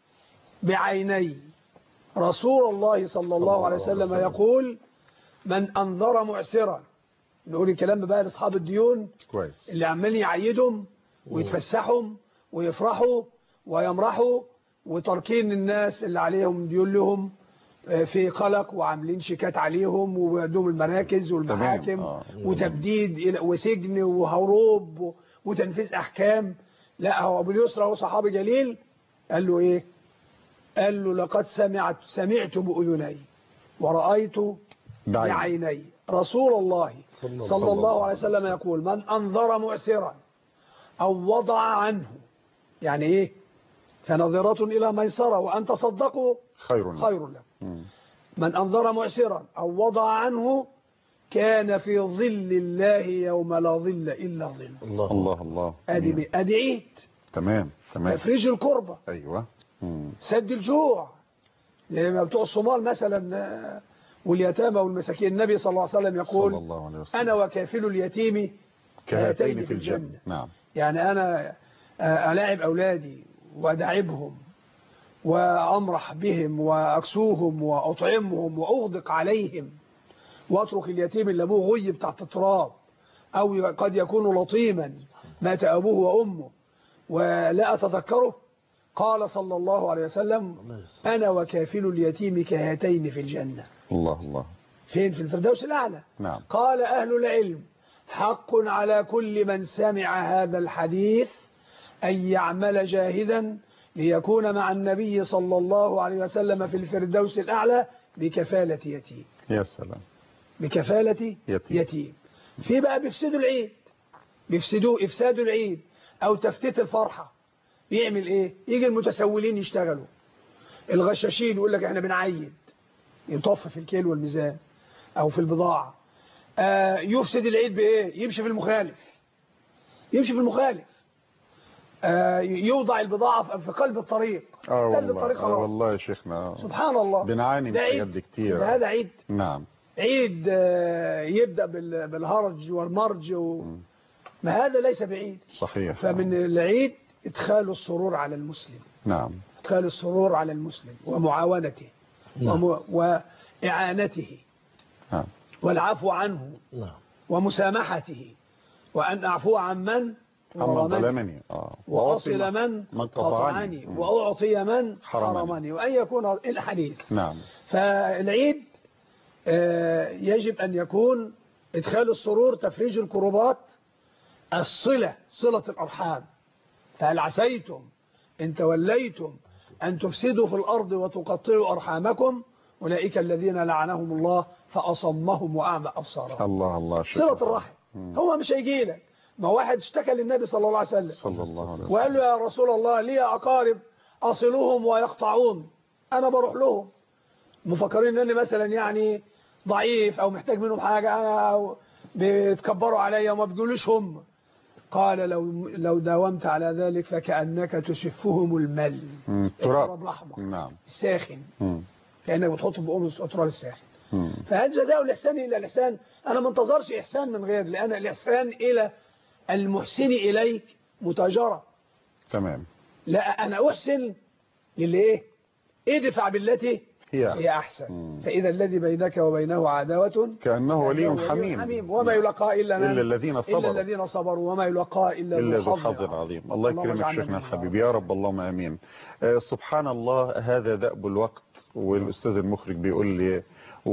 بعيني رسول الله صلى الله عليه وسلم يقول من أنظر معسرا. نقول الكلام بقى لأصحاب الديون كويس اللي عمال يعيدهم ويتفسحهم ويفرحوا ويمرحوا وتركين الناس اللي عليهم ديون لهم في قلق وعاملين شيكات عليهم وبيدوم المراكز والمحاكم آه. وتبديد وسجن وهروب وتنفيذ أحكام. لا، هو أبو اليسر هو صحابي جليل قال له إيه؟ قال له لقد سمعت سمعت بأذني ورأيت بعيني رسول الله صلى, صلى الله عليه وسلم يقول من أنظر معسرا أو وضع عنه، يعني إيه؟ فنظرة إلى ميسرة وأن تصدقوا خير خير لكم. من أنظر معسرا أو وضع عنه كان في ظل الله يوم لا ظل إلا ظل. الله الله الله. أدي أدي عيد. تمام تمام. تفريج الكربة. أيوة. مم. سد الجوع زي ما بتوع الصومال مثلا واليتامى والمساكين. النبي صلى الله عليه وسلم يقول صلى الله عليه وسلم أنا وكافل اليتيم كهاتين في الجنة. نعم. يعني أنا ألاعب أولادي وأدعبهم وأمرح بهم وأكسوهم وأطعمهم وأغدق عليهم وأترك اليتيم اللي أبوه غيب تحت التراب أو قد يكون لطيما مات أبوه وأمه ولا أتذكره. قال صلى الله عليه وسلم أنا وكافل اليتيم كهاتين في الجنة. الله الله. فين؟ في الفردوس الأعلى. نعم. قال أهل العلم حق على كل من سمع هذا الحديث أن يعمل جاهدا ليكون مع النبي صلى الله عليه وسلم في الفردوس الأعلى بكفالة يتيم. يا سلام. بكفالة يتيم, يتيم. في بقى بيفسدوا العيد، بيفسدوا إفسادوا العيد أو تفتيت الفرحة. يعمل إيه؟ يجي المتسولين يشتغلوا، الغشاشين يقول لك إحنا بنعيد، يطف في الكيل والميزان أو في البضاعة. آه يفسد العيد بإيه؟ يمشي في المخالف، يمشي في المخالف. آه يوضع البضاعة في قلب الطريق. اه والله, آه والله يا شيخنا سبحان الله بنعاني من حاجات دي كتير. هذا عيد. نعم. عيد آه يبدأ بالهرج والمرج و... ما هذا ليس بعيد. صحيح. فمن العيد إدخال السرور على المسلم. نعم. إدخال السرور على المسلم ومعاونته. نعم. وم... وإعانته. نعم. والعفو عنه. نعم. ومسامحته، وأن أعفو عن من ظلمني آه. وأصل من, من قطعني وأعطي من حرمني, حرمني وأن يكون الحديث. نعم. فالعيد آه يجب أن يكون إدخال السرور، تفريج الكربات، الصلة، صلة الأرحام. فهل عسيتم إن توليتم أن تفسدوا في الأرض وتقطعوا أرحامكم أولئك الذين لعنهم الله فأصمهم وأعمى أبصارهم. الله الله. صلة الرحم. هو مش هيجي لك، ما واحد اشتكى للنبي صلى الله عليه وسلم صلى الله عليه وسلم وقال له يا رسول الله لي أقارب أصلهم ويقطعون، أنا بروح لهم مفكرين أنني مثلا يعني ضعيف أو محتاج منهم حاجة، أنا بيتكبروا عليا وما بيقولوش هم. قال لو لو داومت على ذلك فكأنك تشفهم المل، التراب الأحمر. نعم. الساخن. مم. كأنك بتحطه بأم التراب الساخن. فهل جزاء الإحسان إلى الإحسان؟ أنا ما انتظرش إحسان من غير، لأن الإحسان إلى المحسن إليك متاجرة. تمام. لا أنا أحسن للإيه؟ ادفع بالتي هي, هي أحسن. مم. فإذا الذي بينك وبينه عداوة كأنه ولي حميم. حميم وما يلقى إلا من إلا الذين صبروا إلا الذين صبروا وما يلقى إلا, إلا ذو حظ عظيم. الله يكرمك شيخنا الحبيب يا رب، اللهم آمين. آه سبحان الله، هذا دأب الوقت، والأستاذ المخرج بيقول لي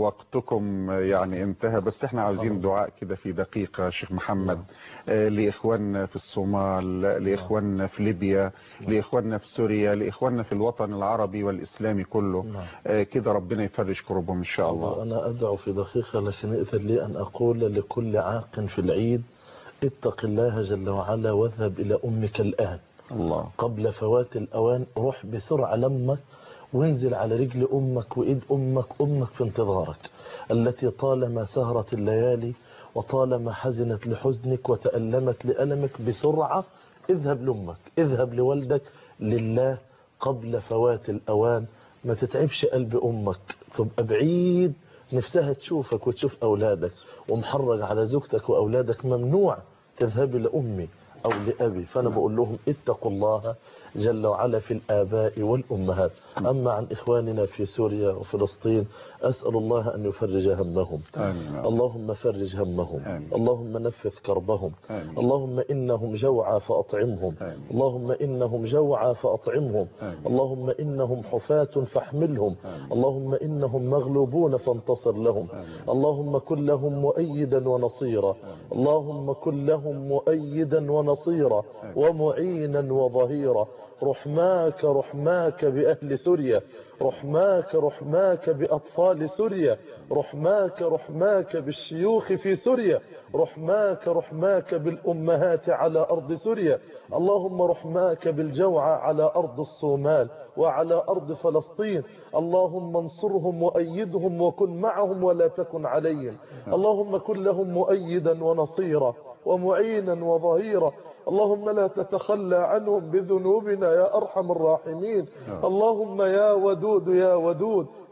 وقتكم يعني انتهى، بس احنا عاوزين دعاء كده في دقيقة شيخ محمد آه لإخواننا في الصومال، لإخواننا في ليبيا، لإخواننا في سوريا، لإخواننا في الوطن العربي والإسلامي كله، آه كده ربنا يفرج كربهم إن شاء الله. أنا أدعو في دقيقة، لكن إذن لي أن أقول لكل عاق في العيد اتق الله جل وعلا واذهب إلى أمك الآن الله قبل فوات الأوان. روح بسرعة لأمك وانزل على رجل أمك وإيد أمك، أمك في انتظارك، التي طالما سهرت الليالي وطالما حزنت لحزنك وتألمت لألمك. بسرعة اذهب لأمك، اذهب لوالدك لله قبل فوات الأوان. ما تتعبش قلب أمك، تبقى بعيد نفسها تشوفك وتشوف أولادك، ومحرج على زوجتك وأولادك. ممنوع تذهبي لأمي أو لأبي. فأنا بقول لهم اتقوا الله جل وعلا في الآباء والأمهات. أما عن إخواننا في سوريا وفلسطين، أسأل الله أن يفرج همهم. آمين. اللهم فرج همهم. آمين. اللهم نفذ كربهم. آمين. اللهم إنهم جوعى فأطعمهم. آمين. اللهم إنهم جوعى فأطعمهم. آمين. اللهم إنهم حفاة فاحملهم. آمين. اللهم إنهم مغلوبون فانتصر لهم. آمين. اللهم كن لهم مؤيدا ونصيرا. اللهم كن لهم مؤيدا ونصيرا ومعينا وظهيرا. رحماك رحماك بأهل سوريا، رحماك رحماك بأطفال سوريا، رحماك رحماك بالشيوخ في سوريا، رحماك رحماك بالأمهات على أرض سوريا. اللهم رحماك بالجوعى على أرض الصومال وعلى أرض فلسطين. اللهم انصرهم وأيدهم وكن معهم ولا تكن عليهم. اللهم كن لهم مؤيدا ونصيرا ومعينا وظهيرا. اللهم لا تتخلى عنهم بذنوبنا يا أرحم الراحمين. اللهم يا ودود يا ودود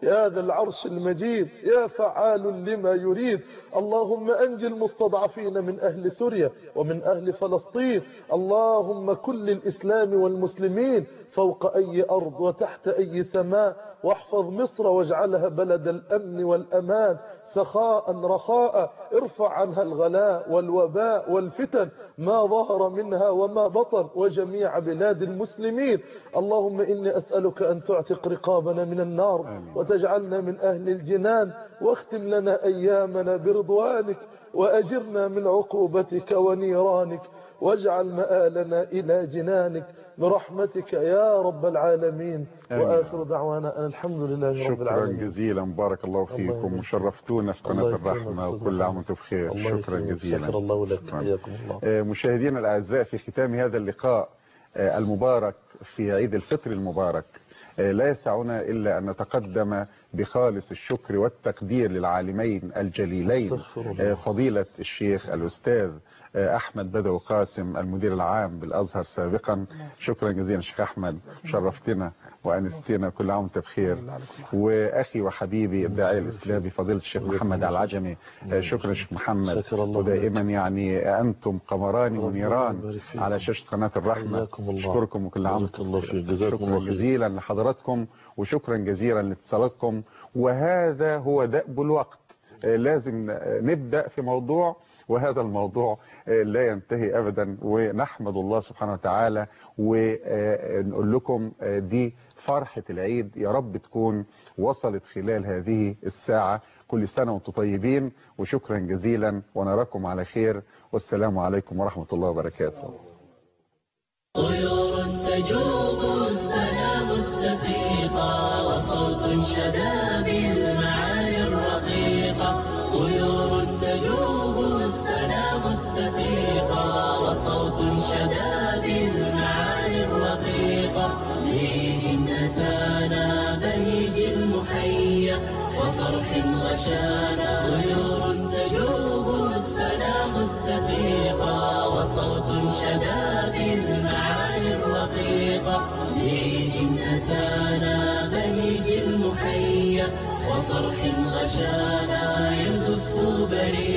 يا ذا العرش المجيد يا فعال لما يريد. اللهم أنج المستضعفين من أهل سوريا ومن أهل فلسطين. اللهم كل الإسلام والمسلمين فوق أي أرض وتحت أي سماء، واحفظ مصر واجعلها بلد الأمن والأمان سخاء رخاء. ارفع عنها الغلاء والوباء والفتن ما ظهر منها وما بطن وجميع بلاد المسلمين. اللهم إني أسألك أن تعتق رقابنا من النار وتجعلنا من أهل الجنان، واختم لنا أيامنا برضوانك وأجرنا من عقوبتك ونيرانك، واجعل مآلنا إلى جنانك برحمتك يا رب العالمين. وآخر دعوانا أن الحمد لله رب العالمين. شكرا جزيلا، بارك الله فيكم وشرفتونا في قناة الرحمة، وكل عام وانتم بخير. شكرا جزيلا. شكر الله لك. حياكم الله. مشاهدينا الأعزاء، في ختام هذا اللقاء المبارك في عيد الفطر المبارك، لا يسعنا إلا أن نتقدم بخالص الشكر والتقدير للعالمين الجليلين فضيلة الشيخ الأستاذ أحمد بدوي قاسم المدير العام بالأزهر سابقا. شكرا جزيلا شيخ أحمد، شرفتنا وأنستنا، كل عام وانت بخير. وأخي وحبيبي الداعية الإسلامي فضيلة الشيخ محمد العجمي، شكرا شيخ محمد، ودائما يعني أنتم قمران منيران على شاشة قناة الرحمة. أشكركم وكل عام وانتم بخير. شكرا جزيلا لحضراتكم وشكرا جزيلا لاتصالاتكم. وهذا هو دأب الوقت، لازم نبدأ في موضوع وهذا الموضوع لا ينتهي أبدا، ونحمد الله سبحانه وتعالى ونقول لكم دي فرحة العيد، يا رب تكون وصلت خلال هذه الساعة. كل سنة وانتم طيبين، وشكرا جزيلا ونراكم على خير، والسلام عليكم ورحمة الله وبركاته. طيور تجوب السنا مستفيقا، وصوت شدا بالمعاني الرقيقة. طيور تجوب السنا مستفيقا، وصوت شدا بالمعاني الرقيقة. لين أتانا بهيج المحيا وفرح غشانا. طيور تجوب السنا مستفيقا، وصوت شدا بالمعاني الرقيقة. لين أتانا بهيج المحيا وفرح غشانا. يزف بريد